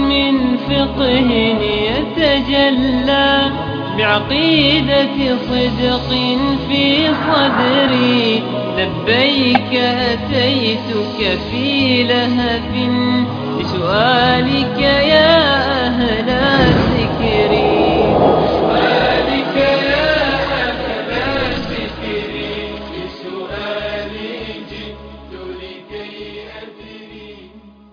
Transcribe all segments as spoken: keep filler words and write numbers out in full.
من فقه يتجلى بعقيدة صدق في صدري. لبيك أتيتك في لهف لسؤالك يا أهل الذكر. سؤالك يا أهل الذكر، لسؤالي جئت لكي أدري.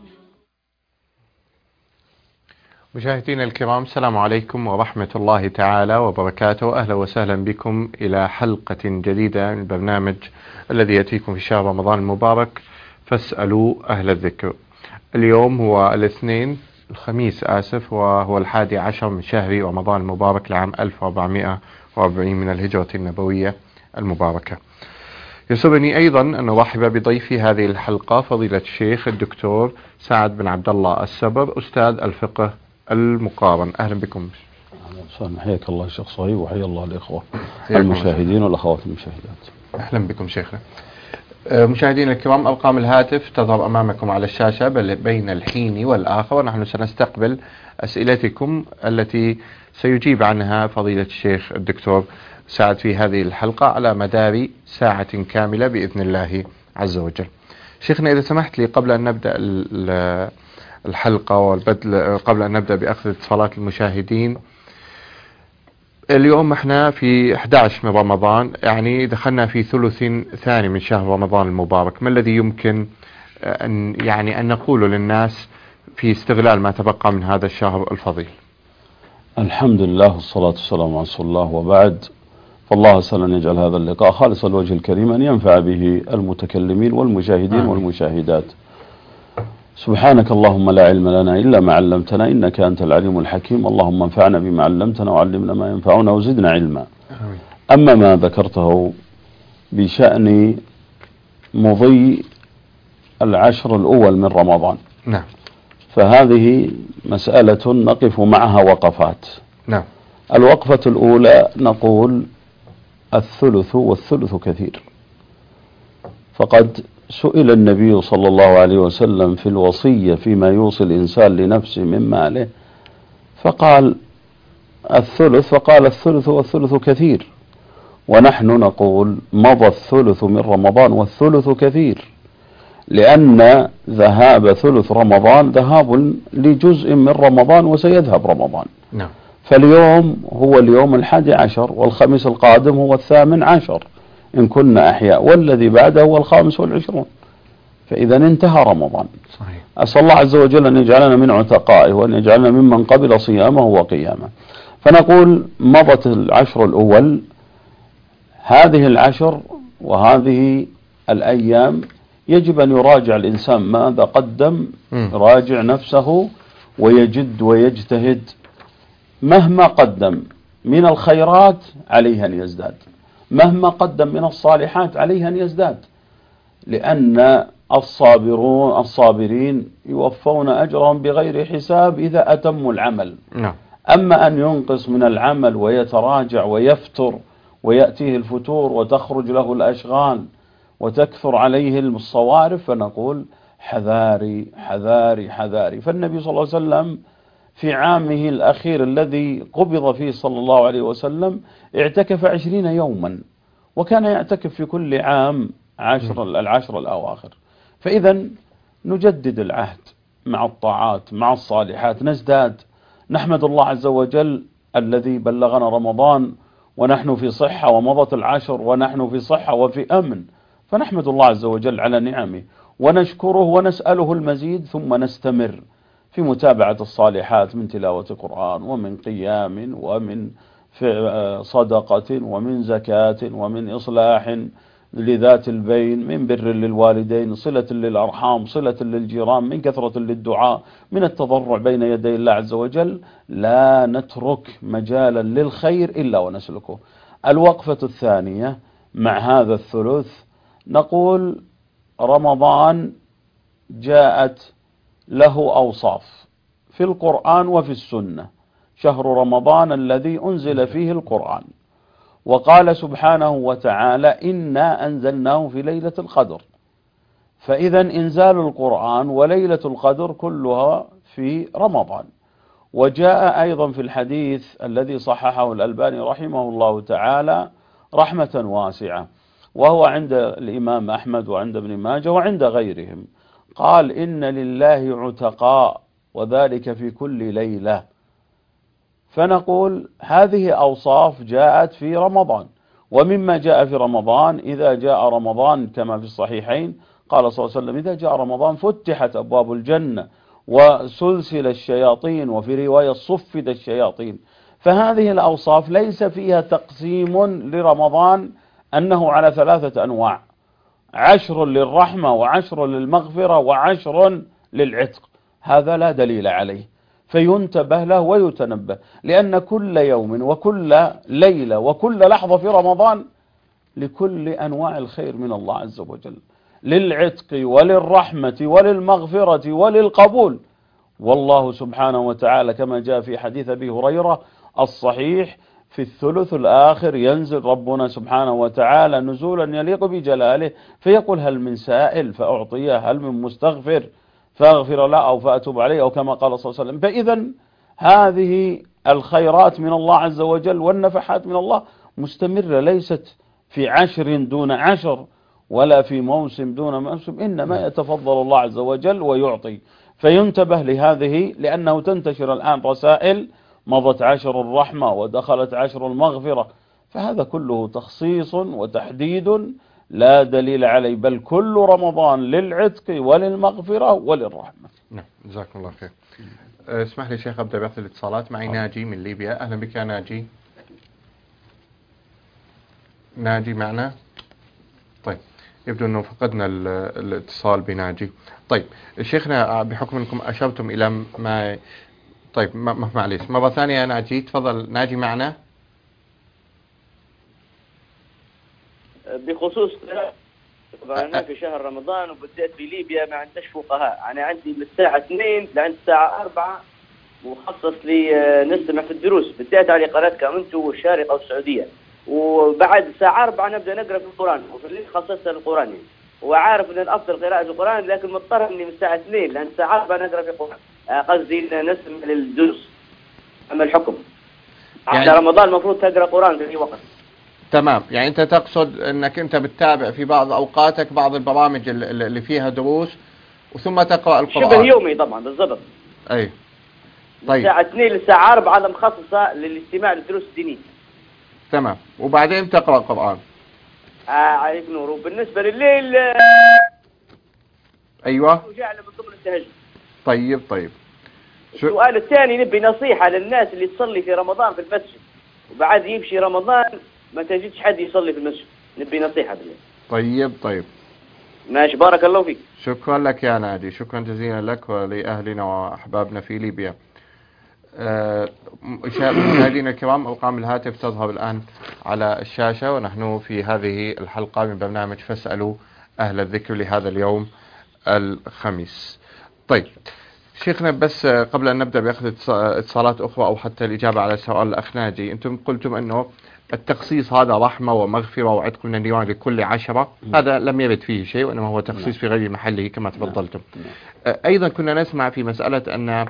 مشاهدينا الكرام، السلام عليكم ورحمة الله تعالى وبركاته. أهلا وسهلا بكم إلى حلقة جديدة من البرنامج الذي يأتيكم في شهر رمضان المبارك، فاسألوا أهل الذكر. اليوم هو الاثنين الخميس آسف وهو الحادي عشر من شهر رمضان المبارك لعام ألف وأربعمائة وأربعين من الهجرة النبوية المباركة. يسرني أيضا أن أرحب بضيفي هذه الحلقة فضيلة الشيخ الدكتور سعد بن عبد الله السبر، أستاذ الفقه المقارن. أهلا بكم. أهلا، حياك الله شيخ صهيب، وحيا الله الإخوة المشاهدين والأخوات المشاهدات. أهلا بكم شيخنا. مشاهدينا الكرام، أرقام الهاتف تظهر أمامكم على الشاشة بين الحين والآخر، ونحن سنستقبل أسئلتكم التي سيجيب عنها فضيلة الشيخ الدكتور سعد في هذه الحلقة على مدار ساعة كاملة بإذن الله عز وجل. شيخنا، إذا سمحت لي قبل أن نبدأ الحلقة والبدل قبل أن نبدأ بأخذ اتصالات المشاهدين، اليوم احنا في أحد عشر من رمضان، يعني دخلنا في ثلث ثاني من شهر رمضان المبارك. ما الذي يمكن أن يعني أن نقوله للناس في استغلال ما تبقى من هذا الشهر الفضيل؟ الحمد لله والصلاة والسلام على رسول الله، وبعد، فالله أسأل أن يجعل هذا اللقاء خالص الوجه الكريم، أن ينفع به المتكلمين والمشاهدين آمين. والمشاهدات. سبحانك اللهم لا علم لنا إلا ما علمتنا إنك أنت العليم الحكيم. اللهم انفعنا بما علمتنا وعلمنا ما ينفعنا وزدنا علما. آمين. أما ما ذكرته بشأن مضي العشر الأول من رمضان، نعم، فهذه مسألة نقف معها وقفات. نعم. الوقفة الأولى نقول الثلث والثلث كثير، فقد سئل النبي صلى الله عليه وسلم في الوصية فيما يوصي الإنسان لنفسه من ماله، فقال الثلث، فقال الثلث والثلث كثير، ونحن نقول مضى الثلث من رمضان والثلث كثير، لأن ذهاب ثلث رمضان ذهاب لجزء من رمضان وسيذهب رمضان. نعم. فاليوم هو اليوم الحادي عشر، والخميس القادم هو الثامن عشر إن كنا أحياء، والذي بعده هو الخامس والعشرون، فإذا انتهى رمضان. صحيح. أسأل الله عز وجل أن يجعلنا من عتقائه، وأن يجعلنا ممن قبل صيامه وقيامه. فنقول مضت العشر الأول، هذه العشر وهذه الأيام يجب أن يراجع الإنسان ماذا قدم، يراجع نفسه ويجد ويجتهد. مهما قدم من الخيرات عليه أن يزداد، مهما قدم من الصالحات عليه أن يزداد، لأن الصابرون الصابرين يوفون أجرهم بغير حساب إذا أتموا العمل. نعم. أما أن ينقص من العمل ويتراجع ويفتر ويأتيه الفتور وتخرج له الأشغال وتكثر عليه الصوارف، فنقول حذاري حذاري حذاري. فالنبي صلى الله عليه وسلم في عامه الأخير الذي قبض فيه صلى الله عليه وسلم اعتكف عشرين يوما، وكان يعتكف في كل عام عشر العشر الأواخر. فإذا نجدد العهد مع الطاعات مع الصالحات، نزداد، نحمد الله عز وجل الذي بلغنا رمضان ونحن في صحة، ومضت العشر ونحن في صحة وفي أمن، فنحمد الله عز وجل على نعمه ونشكره ونسأله المزيد، ثم نستمر في متابعة الصالحات من تلاوة قرآن ومن قيام ومن صدقة ومن زكاة ومن إصلاح لذات البين، من بر للوالدين، صلة للأرحام، صلة للجيران، من كثرة للدعاء، من التضرع بين يدي الله عز وجل. لا نترك مجالا للخير إلا ونسلكه. الوقفة الثانية مع هذا الثلث نقول رمضان جاءت له أوصاف في القرآن وفي السنة. شهر رمضان الذي أنزل فيه القرآن، وقال سبحانه وتعالى إنا أنزلناه في ليلة القدر. فإذا إنزال القرآن وليلة القدر كلها في رمضان. وجاء أيضا في الحديث الذي صححه الألباني رحمه الله تعالى رحمة واسعة، وهو عند الإمام أحمد وعند ابن ماجه وعند غيرهم، قال إن لله عتقاء وذلك في كل ليلة. فنقول هذه أوصاف جاءت في رمضان. ومما جاء في رمضان إذا جاء رمضان كما في الصحيحين قال صلى الله عليه وسلم: إذا جاء رمضان فتحت أبواب الجنة وسلسل الشياطين، وفي رواية صفد الشياطين. فهذه الأوصاف ليس فيها تقسيم لرمضان أنه على ثلاثة أنواع: عشر للرحمة وعشر للمغفرة وعشر للعتق. هذا لا دليل عليه، فينتبه له ويتنبه، لأن كل يوم وكل ليلة وكل لحظة في رمضان لكل أنواع الخير من الله عز وجل، للعتق وللرحمة وللمغفرة وللقبول. والله سبحانه وتعالى كما جاء في حديث أبي هريرة الصحيح: في الثلث الآخر ينزل ربنا سبحانه وتعالى نزولا يليق بجلاله، فيقول: هل من سائل فأعطيه، هل من مستغفر فاغفر له أو فأتوب عليه، أو كما قال صلى الله عليه وسلم. فإذا هذه الخيرات من الله عز وجل والنفحات من الله مستمرة، ليست في عشر دون عشر ولا في موسم دون موسم، إنما يتفضل الله عز وجل ويعطي. فينتبه لهذه، لأنه تنتشر الآن رسائل: مضت عشر الرحمة ودخلت عشر المغفرة. فهذا كله تخصيص وتحديد لا دليل عليه، بل كل رمضان للعتق وللمغفرة وللرحمة. نعم، جزاكم الله خير. اسمح لي شيخ أبدأ بأخذ الاتصالات. معي ناجي من ليبيا. أهلا بك يا ناجي. ناجي معنا؟ طيب، يبدو أنه فقدنا الاتصال بناجي. طيب شيخنا، بحكم أنكم أشرتم إلى ما طيب ما معليش مرة ثانية يا ناجي، تفضل. ناجي معنا بخصوص طبعا في شهر رمضان، وبالذات في ليبيا ما عندناش فقهاء. أنا عندي من الساعة اثنين لعند الساعة أربعة مخصص لي نستمع في الدروس، بالذات على قناتكم أنتم والشارقة والسعودية. وبعد الساعة أربعة نبدأ نقرأ في القرآن، وفي الليل خصصت للقرآن. وعارف أن الأفضل قراءة القرآن، لكن مضطر إني من الساعة اثنين لعند الساعة أربعة نقرأ في القرآن، قصدي نستمع للدروس. أما الحكم يعني على رمضان المفروض تقرأ قرآن في أي وقت. تمام، يعني أنت تقصد أنك أنت بتتابع في بعض أوقاتك بعض البرامج اللي فيها دروس وثم تقرأ القرآن شبه يومي طبعا بالضبط. أي طيب، الساعة اثنين للساعة أربعة مخصصة للاستماع للدروس الدينية. تمام، وبعدين تقرأ القرآن. آه عليك نور. وبالنسبة لليل آه أيوة وجعل من ضمن التهجد. طيب طيب. السؤال الثاني، نبي نصيحة للناس اللي تصلي في رمضان في المسجد وبعد يمشي رمضان ما تجدش حد يصلي في المسجد، نبي نصيحة بالله. طيب طيب ماشي، بارك الله فيك. شكرا لك يا نادي، شكرا جزيلا لك ولأهلنا وأحبابنا في ليبيا. آه، مشاهدينا الكرام، أرقام الهاتف تظهر الآن على الشاشة، ونحن في هذه الحلقة من برنامج فاسألوا أهل الذكر لهذا اليوم الخميس. طيب شيخنا، بس قبل أن نبدأ بأخذ اتصالات أخرى أو حتى الإجابة على سؤال الأخ ناجي، أنتم قلتم أنه التخصيص هذا رحمة ومغفرة وعتق من النيران لكل عشرة، هذا لم يرد فيه شيء، وإنما هو تخصيص في غير محله كما تفضلتم. أيضا كنا نسمع في مسألة أن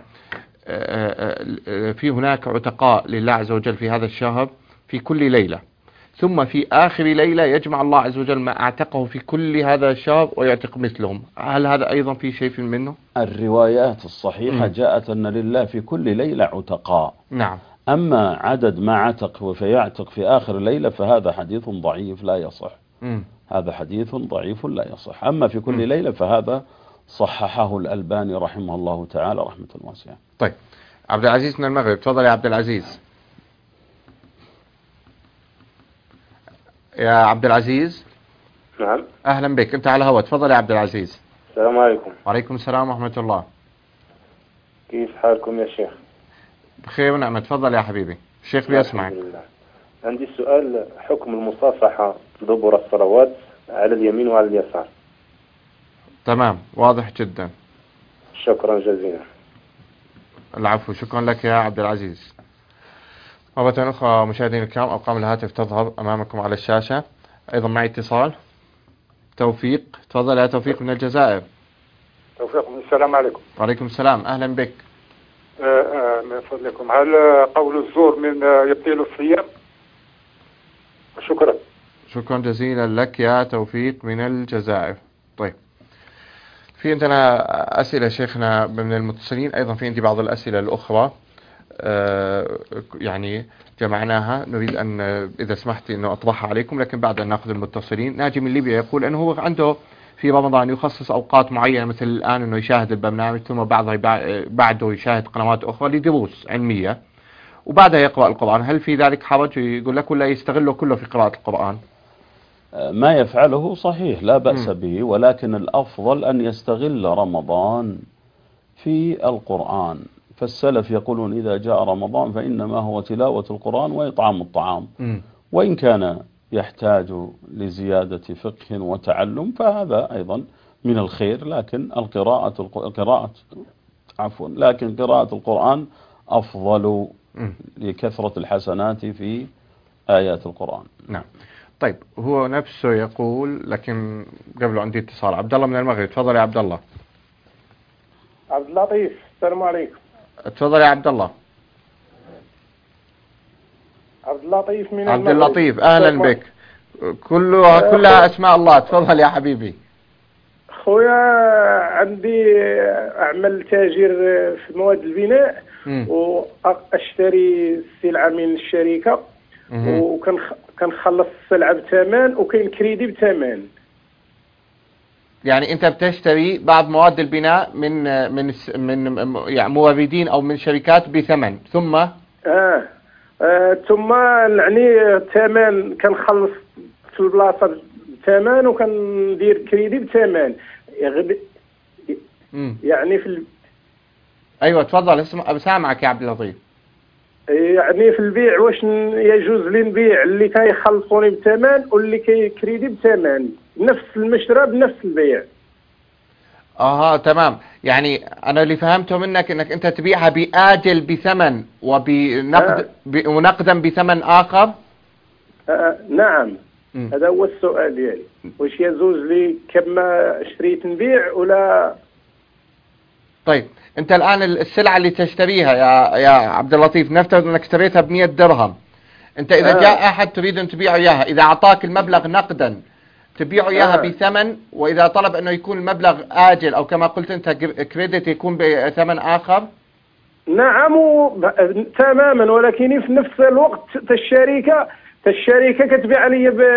في هناك عتقاء لله عز وجل في هذا الشهر في كل ليلة، ثم في آخر ليلة يجمع الله عز وجل ما اعتقه في كل هذا الشهر ويعتق مثلهم. هل هذا أيضا في شيء منه؟ الروايات الصحيحة م. جاءت أن لله في كل ليلة عتقاء. نعم. أما عدد ما عتق فيعتق في آخر ليلة فهذا حديث ضعيف لا يصح. م. هذا حديث ضعيف لا يصح. أما في كل م. ليلة فهذا صححه الألباني رحمه الله تعالى رحمة واسعة. طيب عبد العزيز من المغرب، تفضل يا عبد العزيز. يا عبد العزيز. نعم. أهلا بك، أنت على الهواء، تفضل يا عبد العزيز. السلام عليكم. وعليكم السلام ورحمة الله. كيف حالكم يا شيخ؟ بخير ونعمة، تفضل يا حبيبي، الشيخ بيسمعك. الحمد لله. عندي سؤال: حكم المصافحة دبر الصلوات على اليمين وعلى اليسار. تمام، واضح جدا. شكرا جزيلا. العفو، شكرا لك يا عبد العزيز. مرة أخرى مشاهدينا الكرام، أرقام الهاتف تظهر أمامكم على الشاشة. أيضا معي اتصال. توفيق، تفضل يا توفيق من الجزائر. توفيق، السلام عليكم. وعليكم السلام، أهلا بك. آه، من فضلكم، هل قول الزور من يبطل الصيام؟ شكرا. شكرا جزيلا لك يا توفيق من الجزائر. طيب، في عندنا أسئلة شيخنا من المتصلين، أيضا في عندي بعض الأسئلة الأخرى آه يعني جمعناها، نريد أن إذا سمحت أنه أطرحها عليكم، لكن بعد أن نأخذ المتصلين. ناجي من ليبيا يقول أنه هو عنده في رمضان يخصص أوقات معينة، مثل الآن أنه يشاهد البرنامج، ثم بعضها بعده يشاهد قنوات أخرى لدروس علمية، وبعدها يقرأ القرآن. هل في ذلك حرج؟ يقول لك ولا يستغله كله في قراءة القرآن؟ ما يفعله صحيح لا بأس به، ولكن الأفضل أن يستغل رمضان في القرآن. فالسلف يقولون إذا جاء رمضان فإنما هو تلاوة القرآن وإطعام الطعام، م. وإن كان يحتاج لزيادة فقه وتعلم فهذا أيضا من الخير، لكن القراءة القراءة عفوا لكن قراءة القرآن أفضل م. لكثرة الحسنات في آيات القرآن. نعم. طيب، هو نفسه يقول، لكن قبله عندي اتصال. عبد الله من المغرب، تفضل يا عبد الله. عبد اللطيف، السلام عليكم. تفضل يا عبد الله. عبد اللطيف من عبد المغرب. اللطيف، اهلا بك. كلها كلها اسماء الله. تفضل يا حبيبي. خويا عندي اعمل تاجر في مواد البناء، م. واشتري السلعه من الشركه، وكان كنخلص السلعه بثمن وكاين كريدي بثمن. يعني انت بتشتري بعض مواد البناء من من من يعني موردين او من شركات بثمن، ثم اه, آه ثم يعني ثمن كنخلص في البلاصه بثمن وكندير كريدي بثمن. يعني في ال... ايوه تفضل، سامعك يا عبد اللطيف. يعني في البيع واش يجوز لي نبيع اللي كيخلصوني بثمن واللي كيكريدي بثمن، نفس المشرى بنفس البيع؟ اها تمام. يعني انا اللي فهمته منك انك انت تبيعها بآجل بثمن وبنقد آه. ب... ونقدا بثمن اخر. آه نعم. م. هذا هو السؤال ديالي، واش يجوز لي كما شريت نبيع ولا؟ طيب، انت الان السلعه اللي تشتريها يا يا عبد اللطيف، نفترض انك اشتريتها ب مئة درهم. انت اذا آه. جاء احد تريد ان تبيعه اياها، اذا اعطاك المبلغ نقدا تبيعه اياها آه. بثمن، واذا طلب انه يكون المبلغ اجل او كما قلت انت كريدت يكون بثمن اخر؟ نعم و... تماما، ولكن في نفس الوقت الشركه الشركه كتبيع لي ب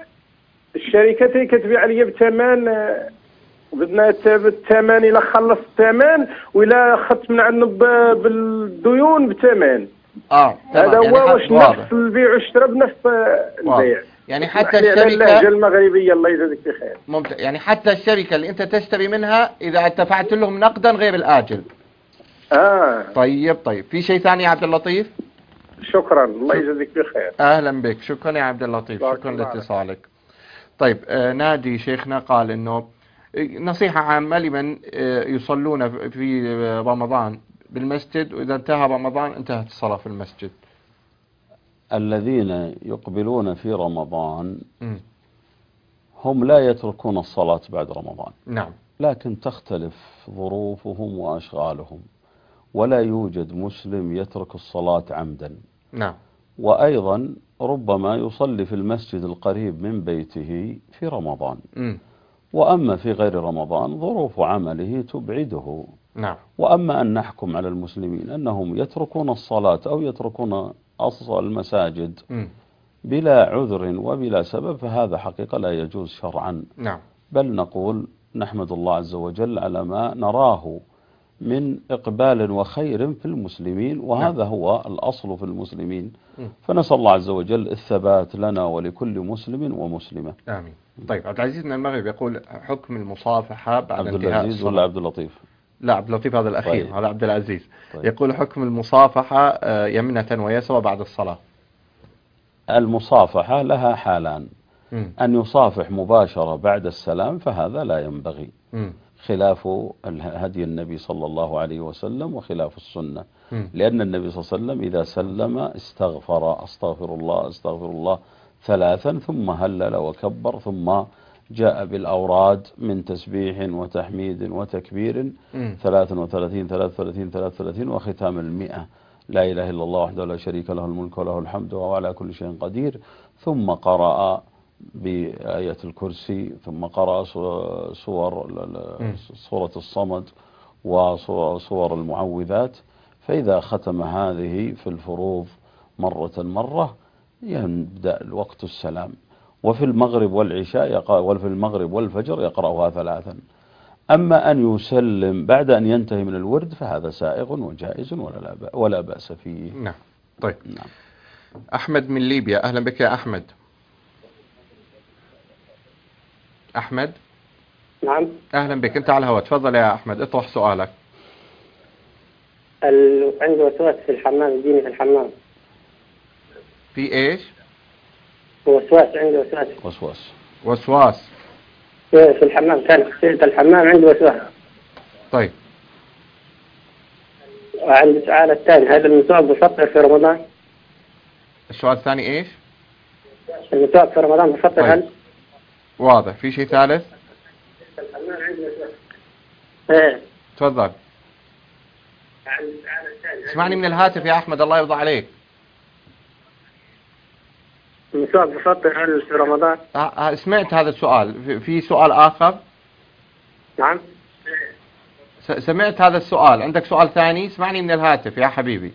الشركه كتبيع لي بثمن، بدنا بالثمن الا خلصت الثمن والا اخذت من عندنا بالديون بثمن. اه هذا هو. يعني واش نفس البيع والشراء بنفس البيع؟ يعني حتى الشركه اللهجه المغربيه الله يجزيك بخير. ممتاز. يعني حتى الشركه اللي انت تشتري منها اذا دفعت لهم نقدا غير الاجل. اه طيب طيب، في شيء ثاني يا عبد اللطيف؟ شكرا، الله يجزيك بخير. اهلا بك، شكرا يا عبد اللطيف، شكرا لاتصالك. طيب، آه نادي شيخنا قال انه نصيحة عامة لمن يصلون في رمضان بالمسجد، وإذا انتهى رمضان انتهت الصلاة في المسجد. الذين يقبلون في رمضان م. هم لا يتركون الصلاة بعد رمضان. نعم. لكن تختلف ظروفهم وأشغالهم، ولا يوجد مسلم يترك الصلاة عمدا. نعم. وأيضا ربما يصلي في المسجد القريب من بيته في رمضان. م. وأما في غير رمضان ظروف عمله تبعده. نعم. وأما أن نحكم على المسلمين أنهم يتركون الصلاة أو يتركون أصل المساجد م. بلا عذر وبلا سبب، فهذا حقيقة لا يجوز شرعا. نعم. بل نقول نحمد الله عز وجل على ما نراه من إقبال وخير في المسلمين، وهذا نعم. هو الأصل في المسلمين. م. فنسأل الله عز وجل الثبات لنا ولكل مسلم ومسلمة. آمين. طيب، عبد العزيز من المغرب يقول حكم المصافحة بعد عبد انتهاء العزيز ولا عبد اللطيف؟ لا، عبد اللطيف هذا الأخير. طيب. هذا عبد العزيز. طيب. يقول حكم المصافحة يمنة ويسرى بعد الصلاة. المصافحة لها حالان. م. أن يصافح مباشرة بعد السلام فهذا لا ينبغي، م. خلاف هدي النبي صلى الله عليه وسلم وخلاف السنة. م. لأن النبي صلى الله عليه وسلم إذا سلم استغفر، استغفر الله استغفر الله ثلاثا، ثم هلل وكبر، ثم جاء بالأوراد من تسبيح وتحميد وتكبير ثلاث وثلاثين ثلاث وثلاثين ثلاث وثلاثين وختام المئة، لا إله إلا الله وحده لا شريك له الملك وله الحمد وهو على كل شيء قدير. ثم قرأ بآية الكرسي، ثم قرأ سور سورة الصمد وصور المعوذات. فإذا ختم هذه في الفروض مرة مرة يبدأ الوقت السلام. وفي المغرب والعشاء يقرأ، وفي المغرب والفجر يقرأها ثلاثا. أما أن يسلم بعد أن ينتهي من الورد فهذا سائغ وجائز ولا ولا بأس فيه. نعم. طيب. نعم. أحمد من ليبيا، أهلا بك يا أحمد. أحمد. نعم. أهلا بك، أنت على الهواء، تفضل يا أحمد اطرح سؤالك. ال... عنده وسواس في الحمام، يجيني في الحمام. في إيش؟ وسواس، عنده وسواس. وسواس. وسواس. في الحمام، كان غسلت الحمام عنده وسواس. طيب. وعند السؤال الثاني، هل المسواك بفطر في رمضان؟ السؤال الثاني إيش؟ المسواك في رمضان بفطر. طيب. هل؟ واضح. في شيء ثالث؟ الحمام عنده وسواس. ايه. تفضل. اسمعني من الهاتف يا أحمد، الله يرضى عليك. المسواك بفطر هل في رمضان؟ أه سمعت هذا السؤال. في سؤال آخر؟ نعم. سمعت هذا السؤال. عندك سؤال ثاني؟ اسمعني من الهاتف يا حبيبي.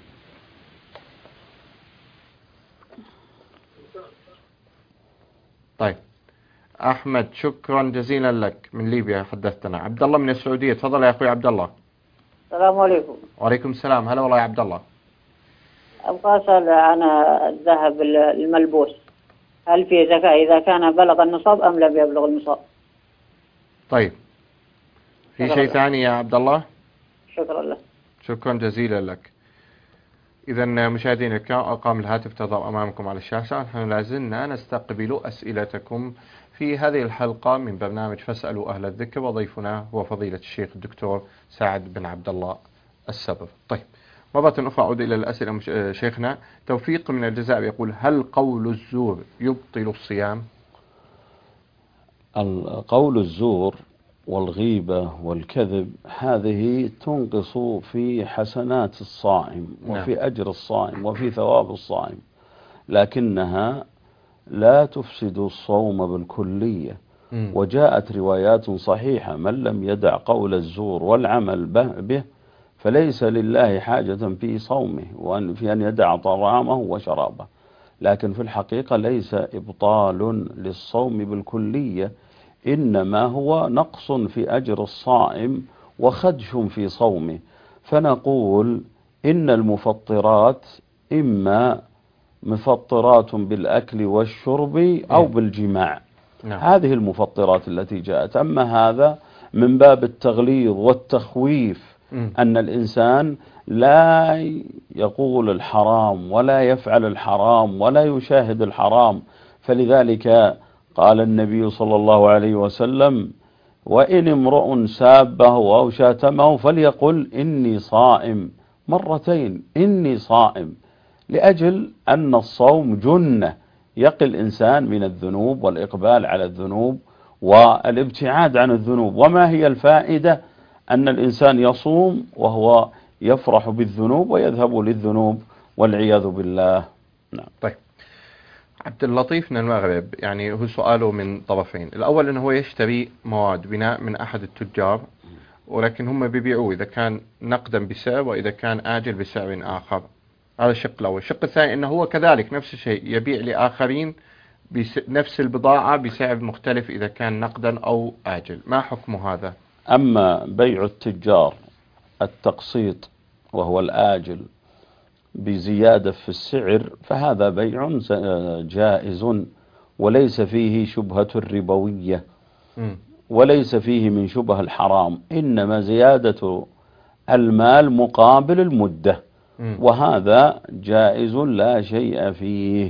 طيب أحمد، شكرا جزيلا لك من ليبيا حدثتنا. عبد الله من السعودية، تفضل يا أخوي عبد الله. السلام عليكم. وعليكم السلام، هلا والله يا عبد الله. أبغى أسأل عن الذهب الملبوس، هل في زكاة إذا كان بلغ النصاب أم لم يبلغ النصاب؟ طيب، في شيء ثاني يا عبد الله؟ شكرا لك. شكرا جزيلا لك. إذا مشاهدينا الكرام، أرقام الهاتف تظهر أمامكم على الشاشة. نحن لازلنا نستقبل أسئلتكم في هذه الحلقة من برنامج فاسألوا أهل الذكر، وضيفنا هو فضيلة الشيخ الدكتور سعد بن عبد الله السبر. طيب، مرة أخرى أعود إلى الأسئلة. شيخنا توفيق من الجزائر يقول: هل قول الزور يبطل الصيام؟ قول الزور والغيبة والكذب هذه تنقص في حسنات الصائم وفي أجر الصائم وفي ثواب الصائم، لكنها لا تفسد الصوم بالكلية. وجاءت روايات صحيحة: من لم يدع قول الزور والعمل به فليس لله حاجة في صومه وأن في أن يدع طعامه وشرابه. لكن في الحقيقة ليس إبطال للصوم بالكلية، إنما هو نقص في أجر الصائم وخدش في صومه. فنقول إن المفطرات إما مفطرات بالأكل والشرب أو بالجماع. نعم. هذه المفطرات التي جاءت. أما هذا من باب التغليظ والتخويف، م. أن الإنسان لا يقول الحرام ولا يفعل الحرام ولا يشاهد الحرام. فلذلك قال النبي صلى الله عليه وسلم: وإن امرؤ سابه أو شاتمه فليقل إني صائم مرتين، إني صائم، لأجل أن الصوم جنة يقي الإنسان من الذنوب والإقبال على الذنوب والابتعاد عن الذنوب. وما هي الفائدة؟ أن الإنسان يصوم وهو يفرح بالذنوب ويذهب للذنوب والعياذ بالله. نعم. طيب، عبد اللطيف من المغرب، يعني هو سؤاله من طرفين. الأول أنه هو يشتري مواد بناء من أحد التجار، ولكن هم بيبيعوه إذا كان نقدا بسعر وإذا كان آجل بسعر آخر. هذا الشق الأول. الشق الثاني أنه هو كذلك نفس الشيء يبيع لآخرين بنفس البضاعة بسعر مختلف إذا كان نقدا أو آجل. ما حكم هذا؟ أما بيع التجار التقسيط وهو الآجل بزيادة في السعر فهذا بيع جائز وليس فيه شبهة الربوية وليس فيه من شبه الحرام، إنما زيادة المال مقابل المدة، وهذا جائز لا شيء فيه،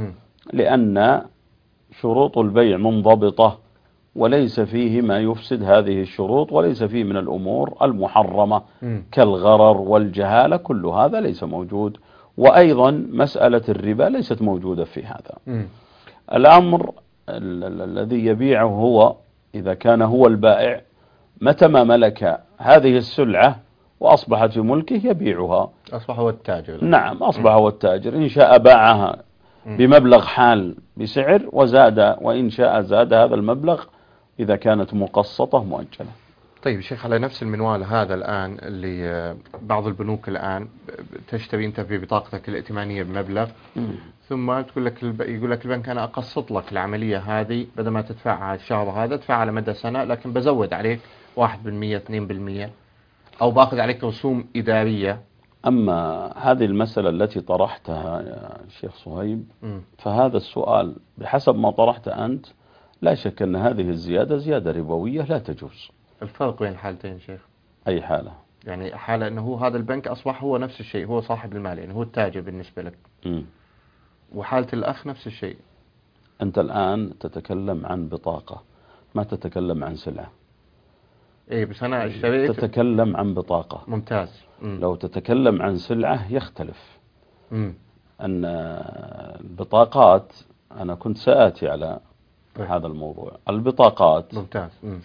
لأن شروط البيع منضبطة وليس فيه ما يفسد هذه الشروط، وليس فيه من الأمور المحرمة كالغرر والجهالة، كل هذا ليس موجود. وأيضا مسألة الربا ليست موجودة في هذا. م. الأمر ال ال الذي يبيعه هو إذا كان هو البائع متى ما ملك هذه السلعة وأصبحت في ملكه يبيعها. أصبح هو التاجر. نعم أصبح هو التاجر، إن شاء باعها بمبلغ حال بسعر وزاد، وإن شاء زاد هذا المبلغ إذا كانت مقسطة مؤجلة. طيب شيخ، على نفس المنوال هذا الآن اللي بعض البنوك الآن تشتري أنت في بطاقتك الائتمانية بمبلغ م. ثم تقول لك الب... يقول لك البنك أنا أقسط لك العملية هذه بدل ما تدفعها الشهر هذا تدفع على مدى سنة، لكن بزود عليك واحد بالمية اثنين بالمية أو باخذ عليك رسوم إدارية. أما هذه المسألة التي طرحتها يا شيخ صهيب م. فهذا السؤال بحسب ما طرحت أنت لا شك أن هذه الزيادة زيادة ربوية لا تجوز. الفرق بين الحالتين شيخ؟ أي حالة؟ يعني حالة أنه هذا البنك أصبح هو نفس الشيء، هو صاحب المال، يعني هو التاجر بالنسبة لك. م. وحالة الأخ نفس الشيء. أنت الآن تتكلم عن بطاقة، ما تتكلم عن سلعة. إيه بس أنا اشتريت. تتكلم عن بطاقة. ممتاز. م. لو تتكلم عن سلعة يختلف. م. أن البطاقات أنا كنت سآتي على طيب. هذا الموضوع. البطاقات ممتاز. م.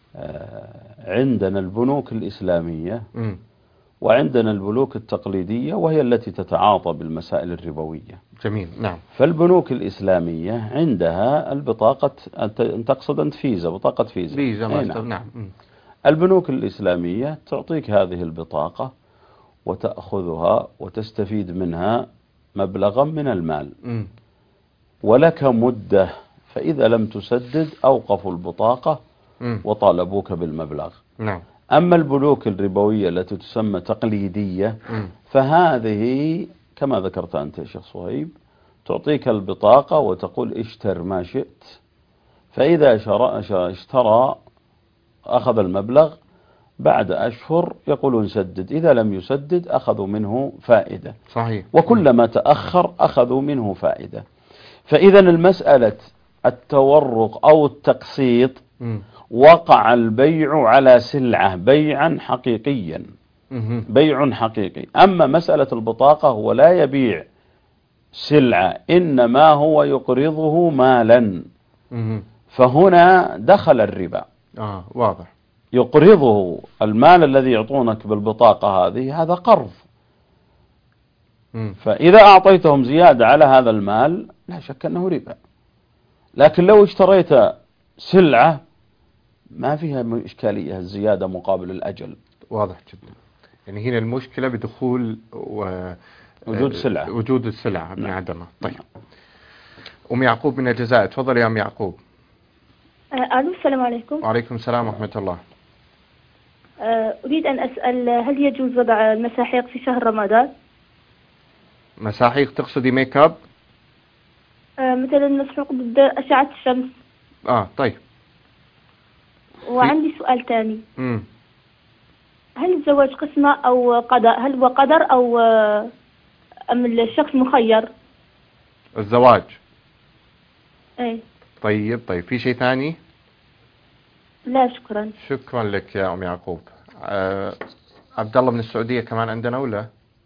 عندنا البنوك الإسلامية م. وعندنا البنوك التقليدية وهي التي تتعاطى بالمسائل الربوية. جميل. نعم. فالبنوك الإسلامية عندها البطاقة، أنت تقصد أنت فيزا، بطاقة فيزا. فيزا ماستر. نعم. نعم. البنوك الإسلامية تعطيك هذه البطاقة وتأخذها وتستفيد منها مبلغا من المال م. ولك مدة، فإذا لم تسدد أوقفوا البطاقة م. وطالبوك بالمبلغ. نعم. أما البنوك الربوية التي تسمى تقليدية م. فهذه كما ذكرت أنت يا شيخ صهيب تعطيك البطاقة وتقول اشتر ما شئت، فإذا اشترى أخذ المبلغ بعد أشهر يقولون سدد، إذا لم يسدد أخذوا منه فائدة. صحيح. وكلما تأخر أخذوا منه فائدة. فإذا المسألة التورق أو التقسيط م. وقع البيع على سلعة بيعا حقيقيا، م. بيع حقيقي. أما مسألة البطاقة هو لا يبيع سلعة إنما هو يقرضه مالا، م. فهنا دخل الربا. آه واضح. يقرضه المال الذي يعطونك بالبطاقة هذه هذا قرض، م. فإذا أعطيتهم زيادة على هذا المال لا شك أنه ربا. لكن لو اشتريت سلعة ما فيها إشكالية، الزيادة مقابل الأجل. واضح جدا. يعني هنا المشكلة بدخول و... وجود سلعة، وجود السلعة من عدمها. طيب أم يعقوب من الجزائر، تفضل يا أم يعقوب. ألو السلام عليكم. وعليكم السلام ورحمة الله. أريد أن أسأل هل يجوز وضع المساحيق في شهر رمضان؟ مساحيق تقصدي ميك اب؟ آه مثلا مسحوق ضد أشعة الشمس. آه طيب. وعندي سؤال ثاني. امم هل الزواج قسمة أو قدر؟ هل هو قدر أو أم الشخص مخير؟ الزواج. ايه. طيب طيب في شيء ثاني؟ لا شكرا. شكرا لك يا أم يعقوب. آه عبد الله من السعودية كمان عندنا ولا؟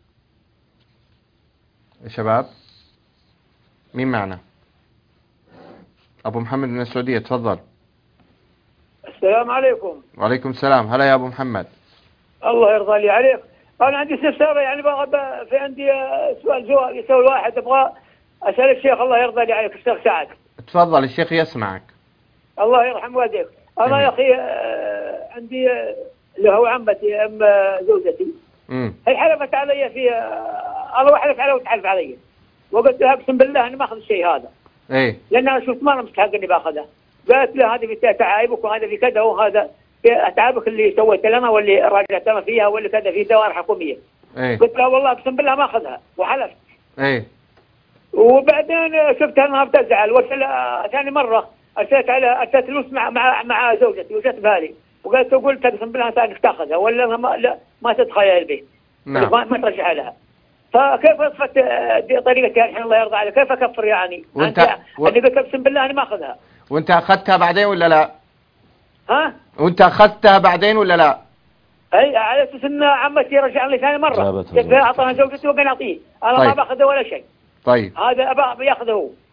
يا شباب مين معنا؟ أبو محمد من السعودية تفضل. السلام عليكم. وعليكم السلام. هلا يا أبو محمد. الله يرضى لي عليك. أنا عندي استفسار، يعني بغى في عندي سؤال جواب يسأل واحد، أبغى أسأل الشيخ الله يرضى لي عليك الشيخ سعد. تفضل الشيخ يسمعك. الله يرحم والديك. أنا يا أخي عندي اللي هو عمتي أم زوجتي. امم هي حلفت علي في الله وحلف علي وتحلف علي، وقلت لها أقسم بالله أنا ما أخذ الشيء هذا. إيه. لأن أنا شفت ما أنا مستحق إني بأخذها. قالت له هذه في تعايبك وهذا في كذا وهذا في أتعابك اللي سويت لنا واللي راجعتنا فيها واللي كذا في دوائر حكومية. إيه. قلت لها والله أقسم بالله ما أخذها وحلفت. إيه. وبعدين شفتها أنها بتزعل، وارسلها ثاني مرة أرسلت على أرسلت فلوس مع مع مع زوجتي وجت بالي وقالت قلت أقسم بالله أنت تاخذها ولا ما لا ما تدخل البيت. نعم. ما, ما ترجع لها. فكيف وصفت طريقتي الحين الله يرضى عليك؟ كيف أكفر يعني؟ وأنت أنت و... أني قلت أقسم بالله أنا ما أخذها. وأنت أخذتها بعدين ولا لا؟ ها؟ وأنت أخذتها بعدين ولا لا؟ أي على أساس إن عمتي رجع لي ثاني مرة. أعطانا زوجتي وقال أعطيه. أنا طيب. ما باخذه ولا شيء. طيب. هذا أبا بياخذه هو.